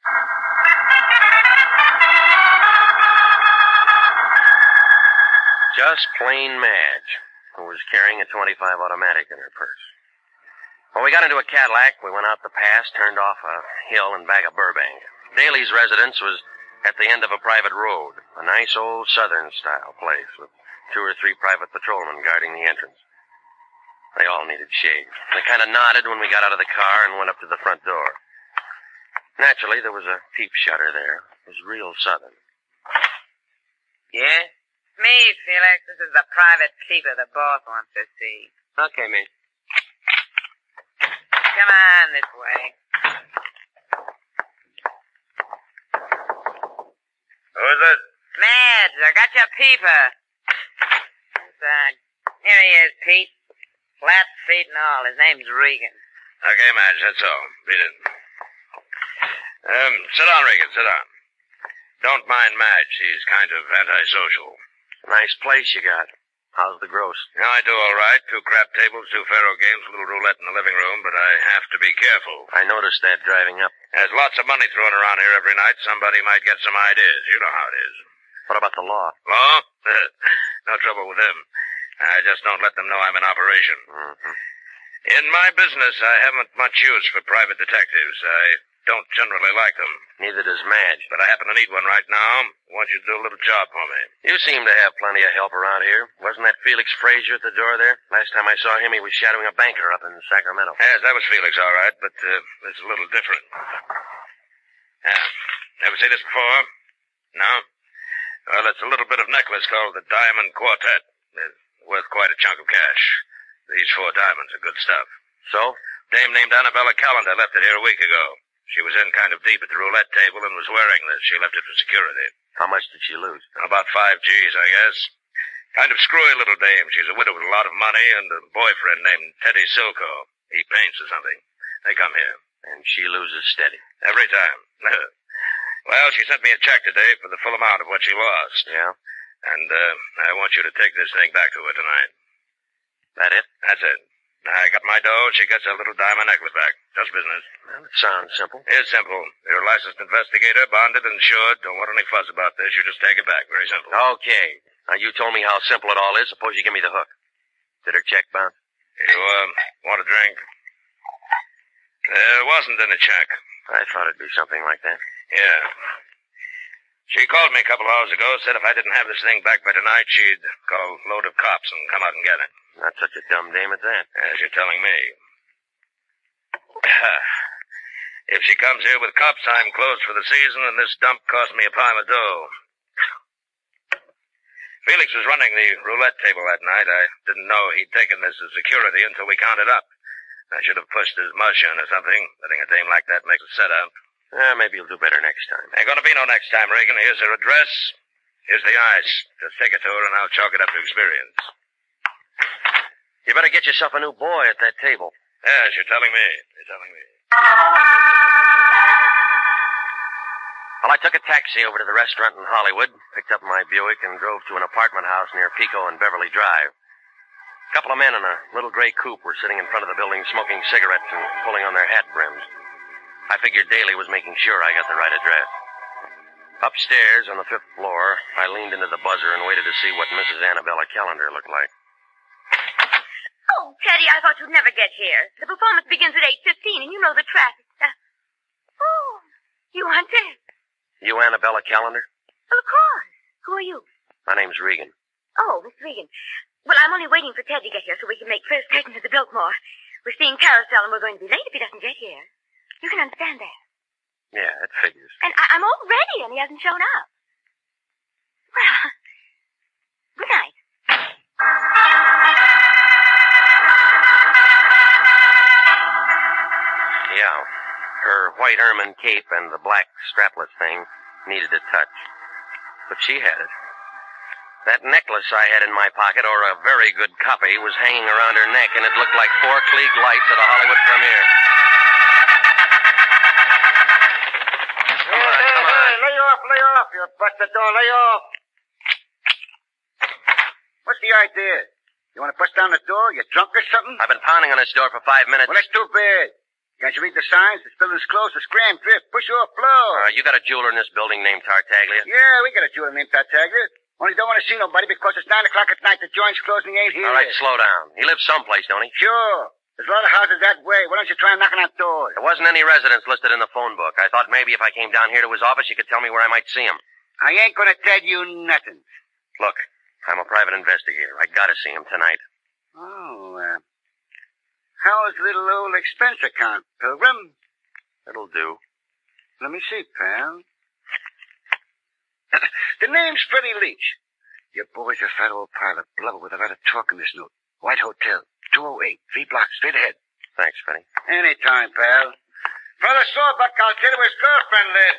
Just plain Madge, who was carrying a twenty-five automatic in her purse. When we got into a Cadillac, we went out the pass, turned off a hill in back of Burbank. Daly's residence was at the end of a private road, a nice old Southern-style place with two or three private patrolmen guarding the entrance. They all needed shave. They kind of nodded when we got out of the car and went up to the front door. Naturally, there was a peep shutter there. It was real Southern. Yeah? Me, Felix. This is the private peeper the boss wants to see. Okay, mate. Come on this way. Who is it? Madge, I got your peeper. Inside. Here he is, Pete. Flat feet and all. His name's Regan. Okay, Madge, that's all. Beat it. Um, sit down, Regan, sit down. Don't mind Madge. She's kind of antisocial. Nice place you got. How's the gross? Yeah, I do all right. Two crap tables, two faro games, a little roulette in the living room, but I have to be careful. I noticed that driving up. There's lots of money thrown around here every night. Somebody might get some ideas. You know how it is. What about the law? Law? No trouble with them. I just don't let them know I'm in operation. Mm-hmm. In my business, I haven't much use for private detectives. I don't generally like them. Neither does Madge. But I happen to need one right now. I want you to do a little job for me. You seem to have plenty of help around here. Wasn't that Felix Frazier at the door there? Last time I saw him, he was shadowing a banker up in Sacramento. Yes, that was Felix, all right, but uh, it's a little different. Yeah. Never seen this before? No? Well, it's a little bit of necklace called the Diamond Quartet. It's worth quite a chunk of cash. These four diamonds are good stuff. So? Dame named Annabella Callender left it here a week ago. She was in kind of deep at the roulette table and was wearing this. She left it for security. How much did she lose? About five G's, I guess. Kind of screwy little dame. She's a widow with a lot of money and a boyfriend named Teddy Silco. He paints or something. They come here. And she loses steady. Every time. Well, she sent me a check today for the full amount of what she lost. Yeah? And uh, I want you to take this thing back to her tonight. That it? That's it. I got my dough. She gets her little diamond necklace back. Just business. Well, it sounds simple. It's simple. You're a licensed investigator, bonded, insured. Don't want any fuss about this. You just take it back. Very simple. Okay. Now, you told me how simple it all is. Suppose you give me the hook. Did her check bounce? You, uh, want a drink? There wasn't any check. I thought it'd be something like that. Yeah. She called me a couple hours ago, said if I didn't have this thing back by tonight, she'd call a load of cops and come out and get it. Not such a dumb dame at that. As you're telling me. If she comes here with cops, I'm closed for the season, and this dump cost me a pile of dough. Felix was running the roulette table that night. I didn't know he'd taken this as security until we counted up. I should have pushed his mush in or something. Letting a dame like that make a setup. Uh, maybe you'll do better next time. Ain't gonna be no next time, Regan. Here's her address. Here's the ice. Just take it to her, and I'll chalk it up to experience. You better get yourself a new boy at that table. Yes, you're telling me. You're telling me. Well, I took a taxi over to the restaurant in Hollywood, picked up my Buick, and drove to an apartment house near Pico and Beverly Drive. A couple of men in a little gray coupe were sitting in front of the building smoking cigarettes and pulling on their hat brims. I figured Daly was making sure I got the right address. Upstairs on the fifth floor, I leaned into the buzzer and waited to see what Missus Annabella Callender looked like. Oh, Teddy, I thought you'd never get here. The performance begins at eight fifteen, and you know the traffic. Uh, oh, you aren't Ted. You Annabella Callender? Well, of course. Who are you? My name's Regan. Oh, Miss Regan. Well, I'm only waiting for Ted to get here so we can make first curtain to the Biltmore. We're seeing Carousel, and we're going to be late if he doesn't get here. You can understand that. Yeah, it figures. And I- I'm all ready, and he hasn't shown up. Well, good night. Yeah. Her white ermine cape and the black strapless thing needed a touch. But she had it. That necklace I had in my pocket, or a very good copy, was hanging around her neck, and it looked like four Klieg lights at a Hollywood premiere. Hey, hey, hey, lay off, lay off. You bust the door, lay off. What's the idea? You want to bust down the door? You drunk or something? I've been pounding on this door for five minutes. Well, that's too bad. Can't you read the signs? This building's closed for scram, drift, push off, flow. Uh, you got a jeweler in this building named Tartaglia? Yeah, we got a jeweler named Tartaglia. Only don't want to see nobody because it's nine o'clock at night. The joint's closed and he ain't here. All right, slow down. He lives someplace, don't he? Sure. There's a lot of houses that way. Why don't you try knocking on doors? There wasn't any residence listed in the phone book. I thought maybe if I came down here to his office, you could tell me where I might see him. I ain't gonna tell you nothing. Look, I'm a private investigator. I gotta see him tonight. Oh, uh, how's little old expense account, Pilgrim? It'll do. Let me see, pal. The name's Freddie Leach. Your boy's a fat old pile of blubber with a lot of talk in this note. White Hotel, two oh eight, three blocks straight ahead. Thanks, Freddie. Anytime, pal. Brother Sawbuck, I'll tell you where his girlfriend lives.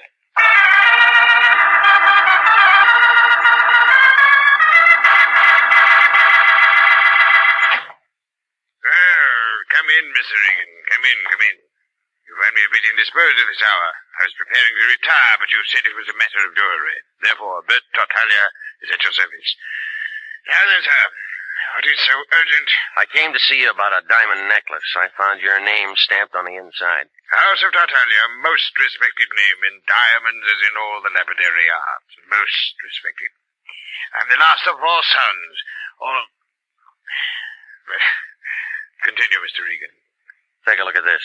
Well, come in, Mister Regan. Come in, come in. You find me a bit indisposed at this hour. I was preparing to retire, but you said it was a matter of jewelry. Therefore, Bert Tartaglia is at your service. Now then, sir, what is so urgent? I came to see you about a diamond necklace. I found your name stamped on the inside. House of Tartaglia, most respected name in diamonds as in all the lapidary arts. Most respected. I'm the last of four sons. All... Well, continue, Mister Regan. Take a look at this.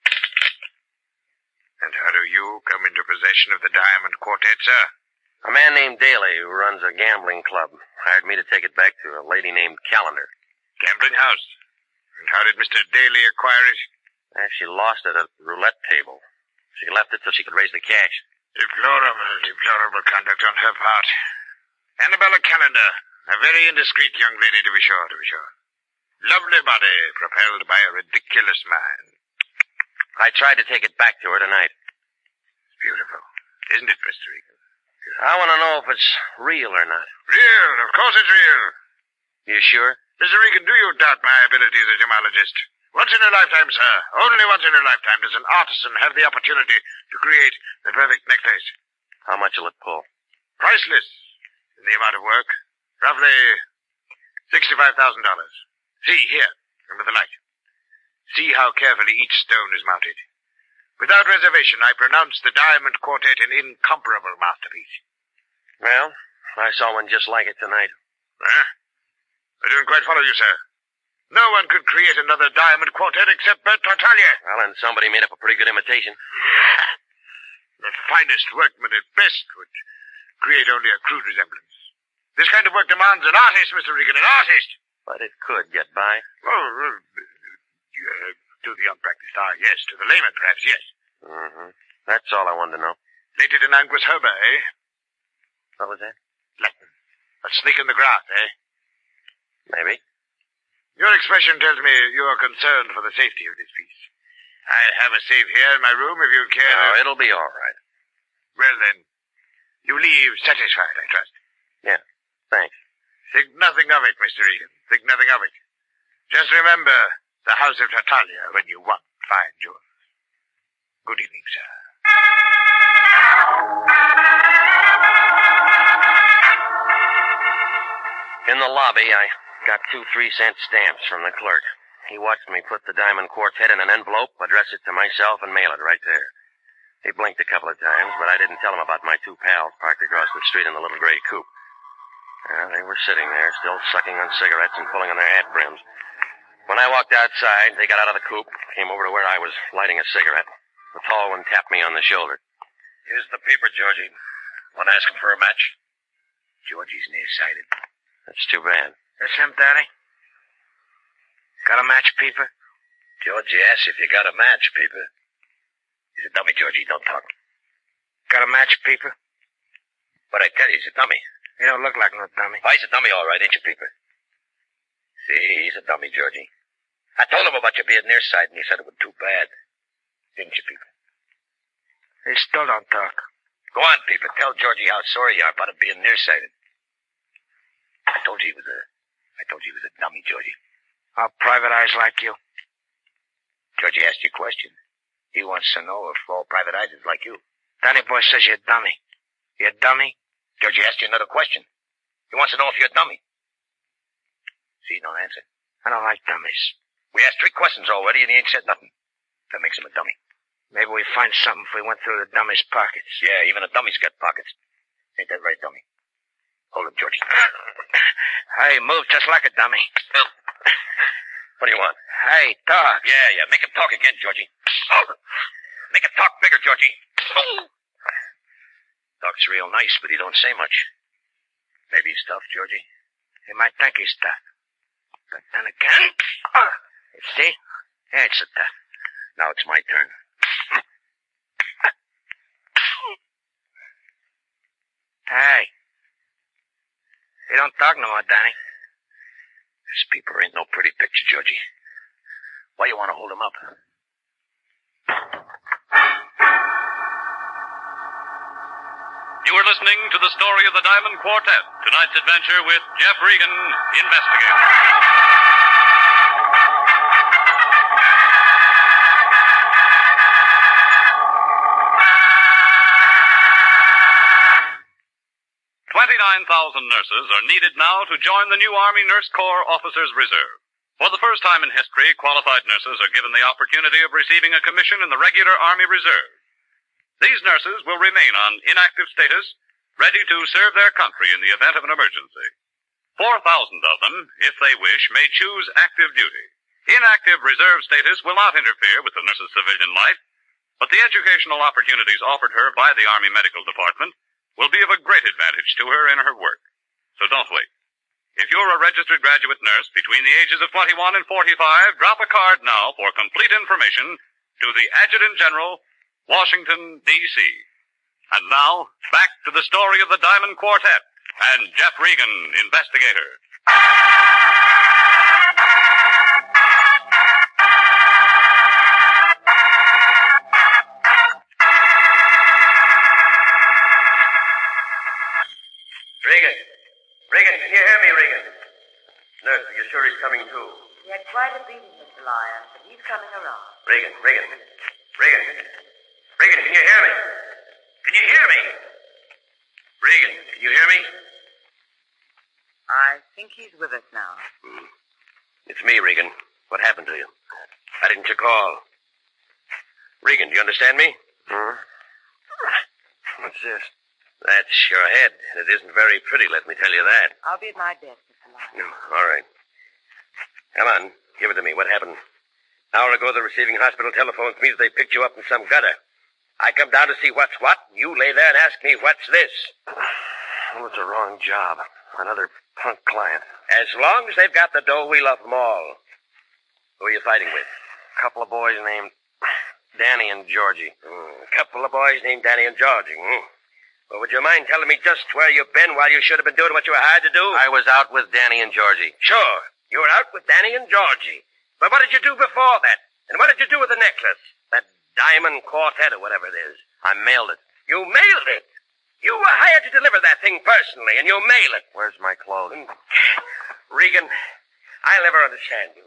And how do you come into possession of the Diamond Quartet, sir? A man named Daly, who runs a gambling club, hired me to take it back to a lady named Callender. Gambling house? And how did Mister Daly acquire it? Uh, she lost it at the roulette table. She left it so she could raise the cash. Deplorable, deplorable conduct on her part. Annabella Callender, a very indiscreet young lady, to be sure, to be sure. Lovely body, propelled by a ridiculous mind. I tried to take it back to her tonight. It's beautiful, isn't it, Mister Regan? I want to know if it's real or not. Real, of course it's real. You sure? Mister Regan, do you doubt my ability as a gemologist? Once in a lifetime, sir, only once in a lifetime does an artisan have the opportunity to create the perfect necklace. How much will it pull? Priceless in the amount of work. Roughly sixty-five thousand dollars. See, here, under the light. See how carefully each stone is mounted. Without reservation, I pronounce the Diamond Quartet an incomparable masterpiece. Well, I saw one just like it tonight. Huh? I don't quite follow you, sir. No one could create another Diamond Quartet except Bert Tartaglia. Well, and somebody made up a pretty good imitation. The finest workman at best would create only a crude resemblance. This kind of work demands an artist, Mister Regan, an artist. But it could get by. Oh, uh, uh, to the unpracticed eye, yes. To the layman, perhaps, yes. Mm-hmm. That's all I wanted to know. Late in Anguis Herba, eh? What was that? Latin. A snake in the grass, eh? Maybe. Your expression tells me you are concerned for the safety of this piece. I have a safe here in my room if you care. No, it'll be all right. Well, then, you leave satisfied, I trust. Yeah, thanks. Think nothing of it, Mister Regan. Think nothing of it. Just remember, The house of Tartaglia when you want fine jewels. Good evening, sir. In the lobby, I got two three-cent stamps from the clerk. He watched me put the Diamond Quartet in an envelope, address it to myself, and mail it right there. He blinked a couple of times, but I didn't tell him about my two pals parked across the street in the little gray coupe. Uh, they were sitting there, still sucking on cigarettes and pulling on their hat brims. When I walked outside, they got out of the coupe, came over to where I was lighting a cigarette. The tall one tapped me on the shoulder. Here's the paper, Georgie. Want to ask him for a match? Georgie's nearsighted. That's too bad. That's him, Daddy? Got a match, Peeper? Georgie asks if you got a match, Peeper. He's a dummy, Georgie. Don't talk. Got a match, Peeper? But I tell you, he's a dummy. You don't look like no dummy. Why, he's a dummy, all right, ain't you, Peeper? See, he's a dummy, Georgie. I told him about you being nearsighted, and he said it was too bad. Didn't you, Peeper? He still don't talk. Go on, Peeper. Tell Georgie how sorry you are about him being nearsighted. I told you he was a... I told you he was a dummy, Georgie. Our private eyes like you. Georgie asked you a question. He wants to know if all private eyes is like you. Danny boy says you're a dummy. You're a dummy? Georgie asked you another question. He wants to know if you're a dummy. See, don't answer. I don't like dummies. We asked three questions already, and he ain't said nothing. That makes him a dummy. Maybe we find something if we went through the dummy's pockets. Yeah, even a dummy's got pockets. Ain't that right, dummy? Hold him, Georgie. Hey, move just like a dummy. What do you want? Hey, talk. Yeah, yeah. Make him talk again, Georgie. Oh. Make him talk bigger, Georgie. Oh. Talks real nice, but he don't say much. Maybe he's tough, Georgie. He might think he's tough. But then again... Oh. You see? He ain't so tough. Now it's my turn. Hey. You don't talk no more, Danny. This Peeper ain't no pretty picture, Georgie. Why you want to hold him up? You are listening to the story of the Diamond Quartet, tonight's adventure with Jeff Regan, investigator. twenty-nine thousand nurses are needed now to join the new Army Nurse Corps Officers Reserve. For the first time in history, qualified nurses are given the opportunity of receiving a commission in the regular Army Reserve. These nurses will remain on inactive status, ready to serve their country in the event of an emergency. Four thousand of them, if they wish, may choose active duty. Inactive reserve status will not interfere with the nurse's civilian life, but the educational opportunities offered her by the Army Medical Department will be of a great advantage to her in her work. So don't wait. If you're a registered graduate nurse between the ages of twenty-one and forty-five, drop a card now for complete information to the Adjutant General, Washington, D C And now, back to the story of the Diamond Quartet and Jeff Regan, investigator. Regan. Regan, can you hear me, Regan? Nurse, are you sure he's coming too? He had quite a beating, Mister Lyon, but he's coming around. Regan, Regan. Regan. Regan, can you hear me? Can you hear me? Regan, can you hear me? I think he's with us now. Hmm. It's me, Regan. What happened to you? Why didn't you call? Regan, do you understand me? Hmm? What's this? That's your head, and it isn't very pretty, let me tell you that. I'll be at my desk, Mister Lyon. No, all right. Come on, give it to me. What happened? An hour ago, the receiving hospital telephones me that they picked you up in some gutter. I come down to see what's what, and you lay there and ask me what's this. Well, it's a wrong job. Another punk client. As long as they've got the dough, we love them all. Who are you fighting with? A couple of boys named Danny and Georgie. Mm, a couple of boys named Danny and Georgie. Mm. Well, would you mind telling me just where you've been while you should have been doing what you were hired to do? I was out with Danny and Georgie. Sure. You were out with Danny and Georgie. But what did you do before that? And what did you do with the necklace? That diamond quartet or whatever it is. I mailed it. You mailed it? You were hired to deliver that thing personally, and you mail it. Where's my clothes? Regan, I'll never understand you.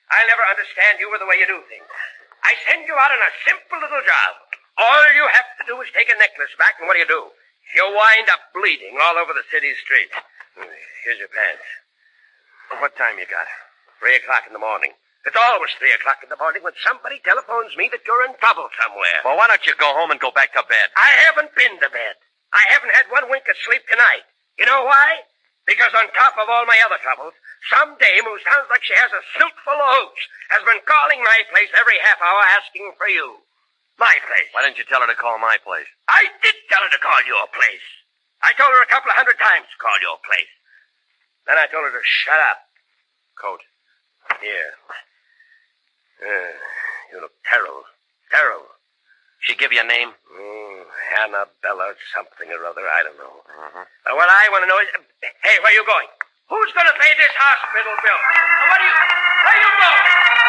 I'll never understand you or the way you do things. I send you out on a simple little job. All you have to do is take a necklace back, and what do you do? You wind up bleeding all over the city streets. Here's your pants. What time you got? Three o'clock in the morning. It's always three o'clock in the morning when somebody telephones me that you're in trouble somewhere. Well, why don't you go home and go back to bed? I haven't been to bed. I haven't had one wink of sleep tonight. You know why? Because on top of all my other troubles, some dame who sounds like she has a suit full of hoops has been calling my place every half hour asking for you. My place. Why didn't you tell her to call my place? I did tell her to call your place. I told her a couple of hundred times to call your place. Then I told her to shut up. Coat. Here. Uh, you look terrible. Terrible. She give you a name? Mm, Annabella something or other. I don't know. Uh-huh. Uh, what I want to know is... Uh, hey, where you going? Who's going to pay this hospital bill? Uh, what are you... Where you going?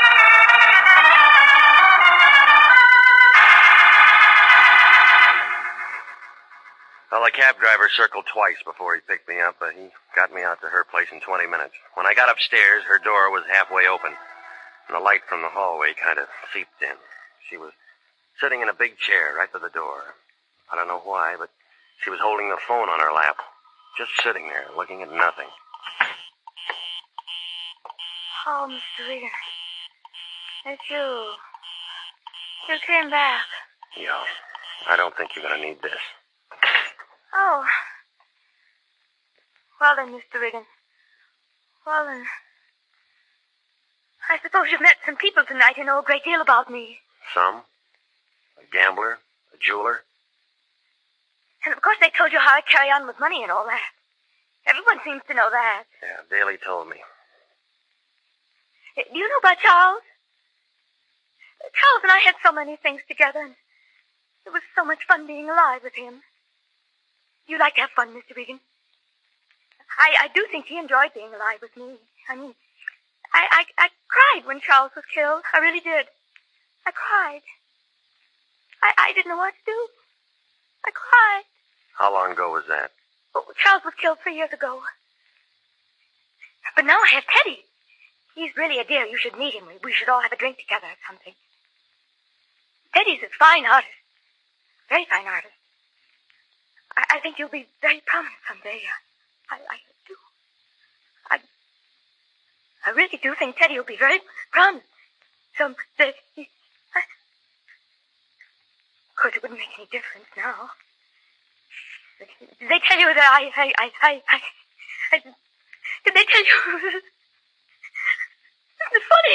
Well, the cab driver circled twice before he picked me up, but he got me out to her place in twenty minutes. When I got upstairs, her door was halfway open, and the light from the hallway kind of seeped in. She was sitting in a big chair right by the door. I don't know why, but she was holding the phone on her lap, just sitting there, looking at nothing. Oh, Mister Regan. It's you. You came back. Yeah, I don't think you're going to need this. Oh. Well then, Mister Regan. Well then. I suppose you've met some people tonight who know a great deal about me. Some? A gambler? A jeweler? And of course they told you how I carry on with money and all that. Everyone seems to know that. Yeah, Daly told me. Do you know about Charles? Charles and I had so many things together, and it was so much fun being alive with him. You like to have fun, Mister Regan? I, I do think he enjoyed being alive with me. I mean, I, I, I cried when Charles was killed. I really did. I cried. I, I didn't know what to do. I cried. How long ago was that? Oh, Charles was killed three years ago. But now I have Teddy. He's really a dear. You should meet him. We, we should all have a drink together or something. Teddy's a fine artist. Very fine artist. I, I think you'll be very prominent someday. I, I do. I, I really do think Teddy will be very prominent someday. I, of course, it wouldn't make any difference now. Did they tell you that I, I, I, I, I, I did they tell you? It's funny.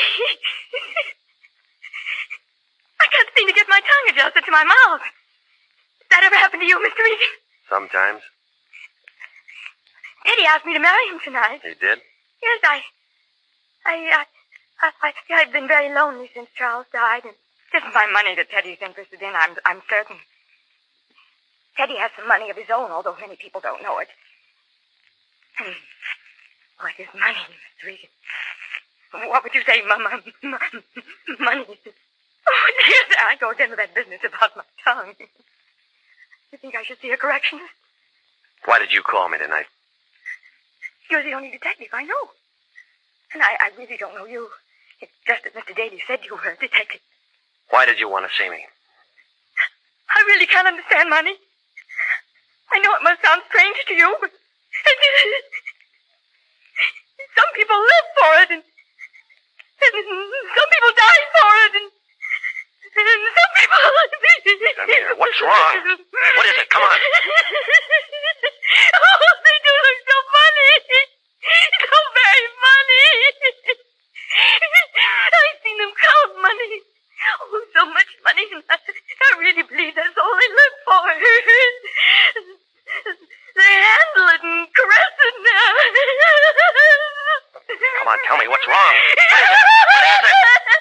I can't seem to get my tongue adjusted to my mouth. Did that ever happen to you, Mister Regan? Sometimes. Teddy asked me to marry him tonight. He did? Yes, I, I, I, I, I I've been very lonely since Charles died, and it isn't my money that Teddy's interested in. I'm, I'm certain. Teddy has some money of his own, although many people don't know it. And what is money, Mister Regan? What would you say, Mama? Money. Oh, dear, I goes into that business about my tongue. You think I should see a correctionist? Why did you call me tonight? You're the only detective I know. And I, I really don't know you. It's just that Mister Daly said you were a detective. Why did you want to see me? I really can't understand money. I know it must sound strange to you, but some people live for it, and, and some people die for it, and, and some people... Come here. What's wrong? What is it? Come on. Oh, they do look so funny. So very funny. I've seen them count money. Oh, so much money, and I, I really believe that's all they live for. They handle it and caress it now. Come on, tell me what's wrong. What is it? What is it?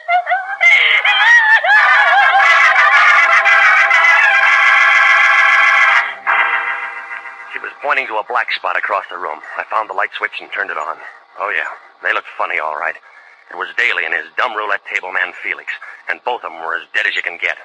She was pointing to a black spot across the room. I found the light switch and turned it on. Oh, yeah. They looked funny, all right. It was Daly and his dumb roulette table man, Felix. And both of them were as dead as you can get.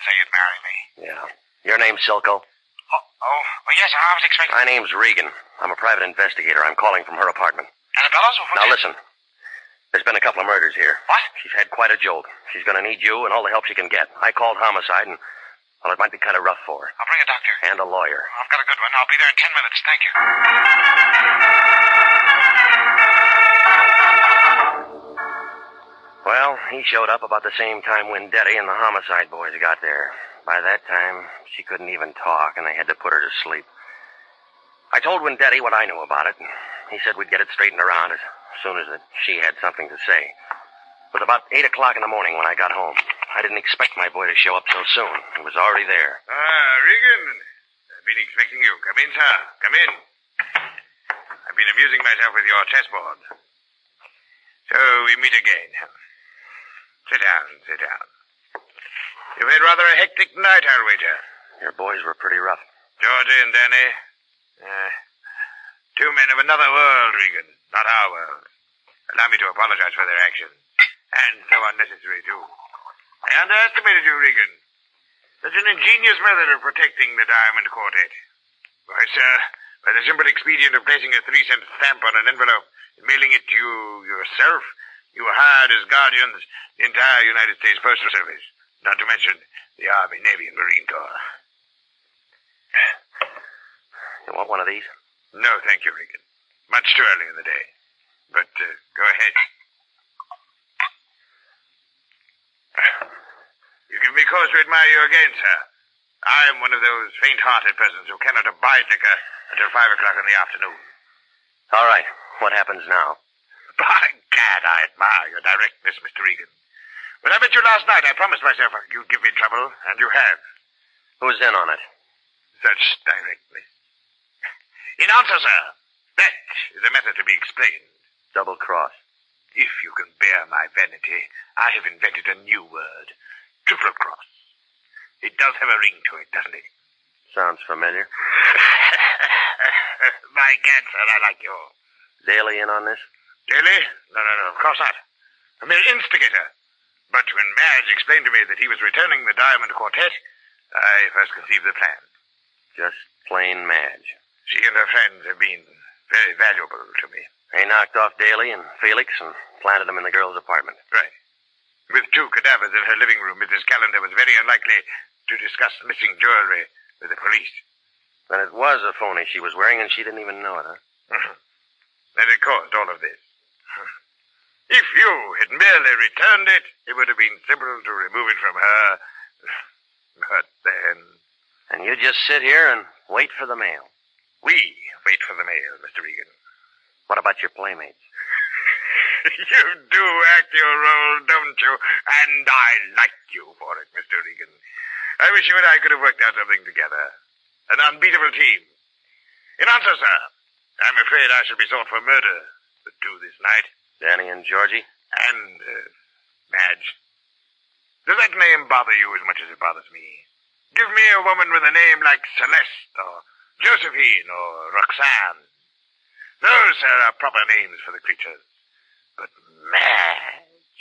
say you'd marry me. Yeah. Your name's Silko? Oh, oh, well, yes, I was expecting... My name's Regan. I'm a private investigator. I'm calling from her apartment. Annabella's? Well, Now listen. There's been a couple of murders here. What? She's had quite a jolt. She's going to need you and all the help she can get. I called homicide, and, well, it might be kind of rough for her. I'll bring a doctor. And a lawyer. I've got a good one. I'll be there in ten minutes. Thank you. Well, he showed up about the same time Wendetti and the homicide boys got there. By that time, she couldn't even talk, and they had to put her to sleep. I told Wendetti what I knew about it, and he said we'd get it straightened around as soon as that she had something to say. It was about eight o'clock in the morning when I got home. I didn't expect my boy to show up so soon. He was already there. Ah, Regan. I've been expecting you. Come in, sir. Come in. I've been amusing myself with your chessboard. So we meet again. Sit down, sit down. You've had rather a hectic night, I'll wager. Your boys were pretty rough. Georgie and Danny. Uh, two men of another world, Regan. Not our world. Allow me to apologize for their actions. And so unnecessary, too. I underestimated you, Regan. Such an ingenious method of protecting the Diamond Quartet. Why, sir, by the simple expedient of placing a three-cent stamp on an envelope and mailing it to you yourself, you hired as guardians the entire United States Postal Service, not to mention the Army, Navy, and Marine Corps. You want one of these? No, thank you, Regan. Much too early in the day. But uh, go ahead. You give me cause to admire you again, sir. I am one of those faint-hearted persons who cannot abide liquor until five o'clock in the afternoon. All right. What happens now? By gad, I admire your directness, Mister Regan. When I met you last night, I promised myself you'd give me trouble, and you have. Who's in on it? Such directness. In answer, sir, that is a matter to be explained. Double cross. If you can bear my vanity, I have invented a new word. Triple cross. It does have a ring to it, doesn't it? Sounds familiar. By gad, sir, I like you. Daly in on this? Daly? No, no, no, of course not. A mere instigator. But when Madge explained to me that he was returning the Diamond Quartet, I first conceived the plan. Just plain Madge. She and her friends have been very valuable to me. They knocked off Daly and Felix and planted them in the girl's apartment. Right. With two cadavers in her living room, Missus Callender was very unlikely to discuss missing jewelry with the police. Then it was a phony she was wearing, and she didn't even know it, huh? Mm-hmm. And it caused all of this. If you had merely returned it, it would have been simple to remove it from her. But then... And you just sit here and wait for the mail. We wait for the mail, Mister Regan. What about your playmates? You do act your role, don't you? And I like you for it, Mister Regan. I wish you and I could have worked out something together. An unbeatable team. In answer, sir, I'm afraid I shall be sought for murder for two this night. Danny and Georgie? And, uh, Madge. Does that name bother you as much as it bothers me? Give me a woman with a name like Celeste, or Josephine, or Roxanne. Those, sir, are proper names for the creatures. But Madge...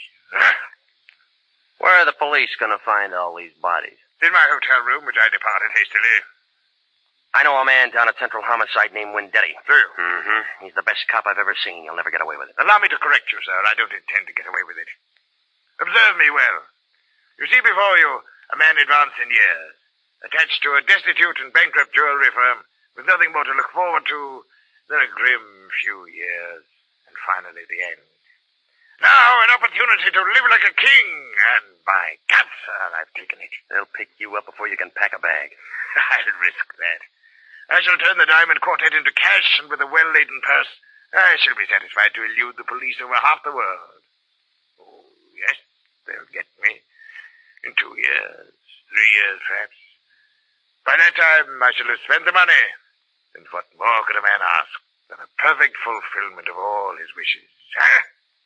Where are the police going to find all these bodies? In my hotel room, which I departed hastily. I know a man down at Central Homicide named Wendetti. Do you? Mm-hmm. He's the best cop I've ever seen. You'll never get away with it. Allow me to correct you, sir. I don't intend to get away with it. Observe me well. You see before you a man advanced in years, attached to a destitute and bankrupt jewelry firm, with nothing more to look forward to than a grim few years, and finally the end. Now an opportunity to live like a king, and by God, sir, I've taken it. They'll pick you up before you can pack a bag. I'll risk that. I shall turn the Diamond Quartet into cash, and with a well-laden purse, I shall be satisfied to elude the police over half the world. Oh, yes, they'll get me. In two years, three years, perhaps. By that time, I shall have spent the money. And what more could a man ask than a perfect fulfillment of all his wishes? Huh?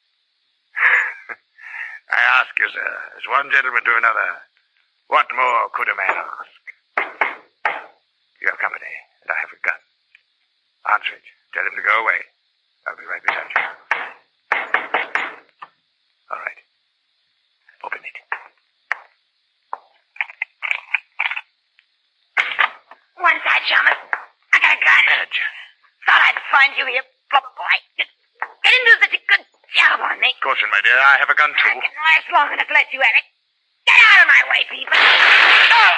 I ask you, sir, as one gentleman to another, what more could a man ask? You have company, and I have a gun. Answer it. Tell him to go away. I'll be right beside you. All right. Open it. find you here, plump boy. You didn't do such a good job on me. Caution, my dear. I have a gun, too. I can last long enough to let you have it. Get out of my way, people. Oh.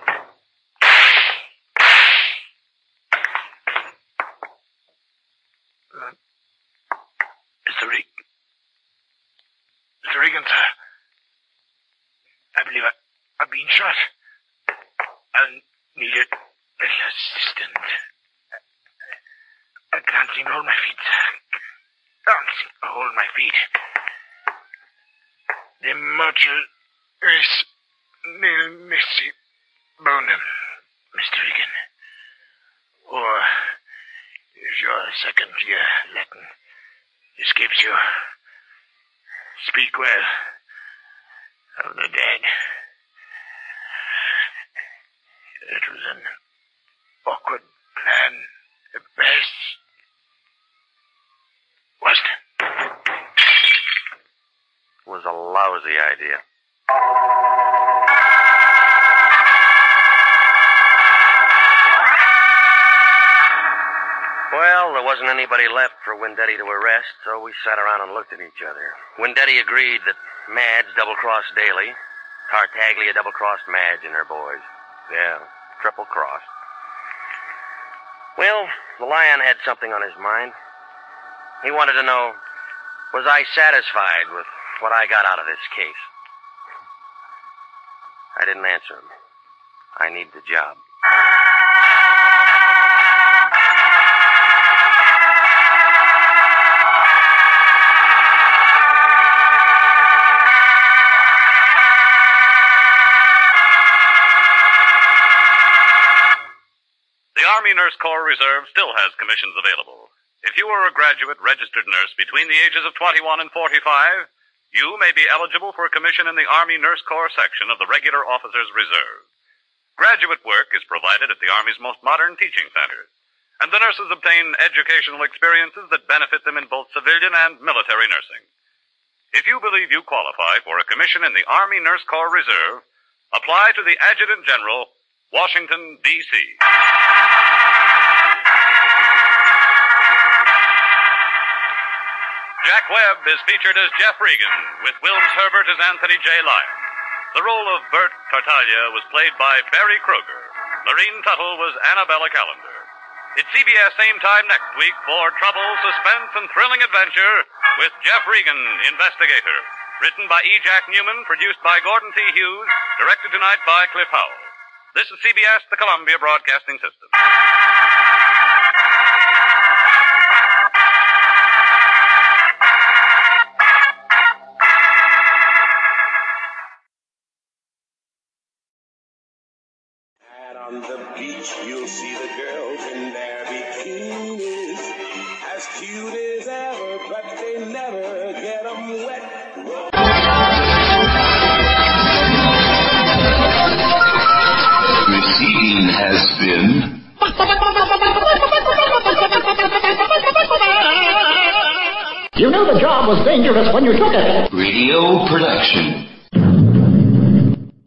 Uh, Mister Regan. Mister Regan, sir. I believe I, I've been shot. I'll need a little assistance. I can't seem to hold my feet, sir. Can't seem to hold my feet. The mortal is nil nisi bonum, Mister Regan. Or if your second year Latin escapes you, speak well of the dead. It was an awkward plan at best, wasn't it? It was a lousy idea. Well, there wasn't anybody left for Windetti to arrest, so we sat around and looked at each other. Windetti agreed that Madge double-crossed Daly. Tartaglia double-crossed Madge and her boys. Yeah, triple-crossed. Well, the Lion had something on his mind. He wanted to know, was I satisfied with what I got out of this case? I didn't answer him. I need the job. The Army Nurse Corps Reserve still has commissions available. If you are a graduate registered nurse between the ages of twenty-one and forty-five, you may be eligible for a commission in the Army Nurse Corps section of the Regular Officers Reserve. Graduate work is provided at the Army's most modern teaching centers, and the nurses obtain educational experiences that benefit them in both civilian and military nursing. If you believe you qualify for a commission in the Army Nurse Corps Reserve, apply to the Adjutant General, Washington, D C Jack Webb is featured as Jeff Regan, with Wilms Herbert as Anthony J. Lyon. The role of Bert Tartaglia was played by Barry Kruger. Lorene Tuttle was Annabella Callender. It's C B S same time next week for trouble, suspense, and thrilling adventure with Jeff Regan, Investigator. Written by E. Jack Newman, produced by Gordon T. Hughes, directed tonight by Cliff Howell. This is C B S, the Columbia Broadcasting System. On the beach, you'll see the girls in their bikinis, as cute as ever, but they never get them wet. Receiving has been... You knew the job was dangerous when you took it. Radio production.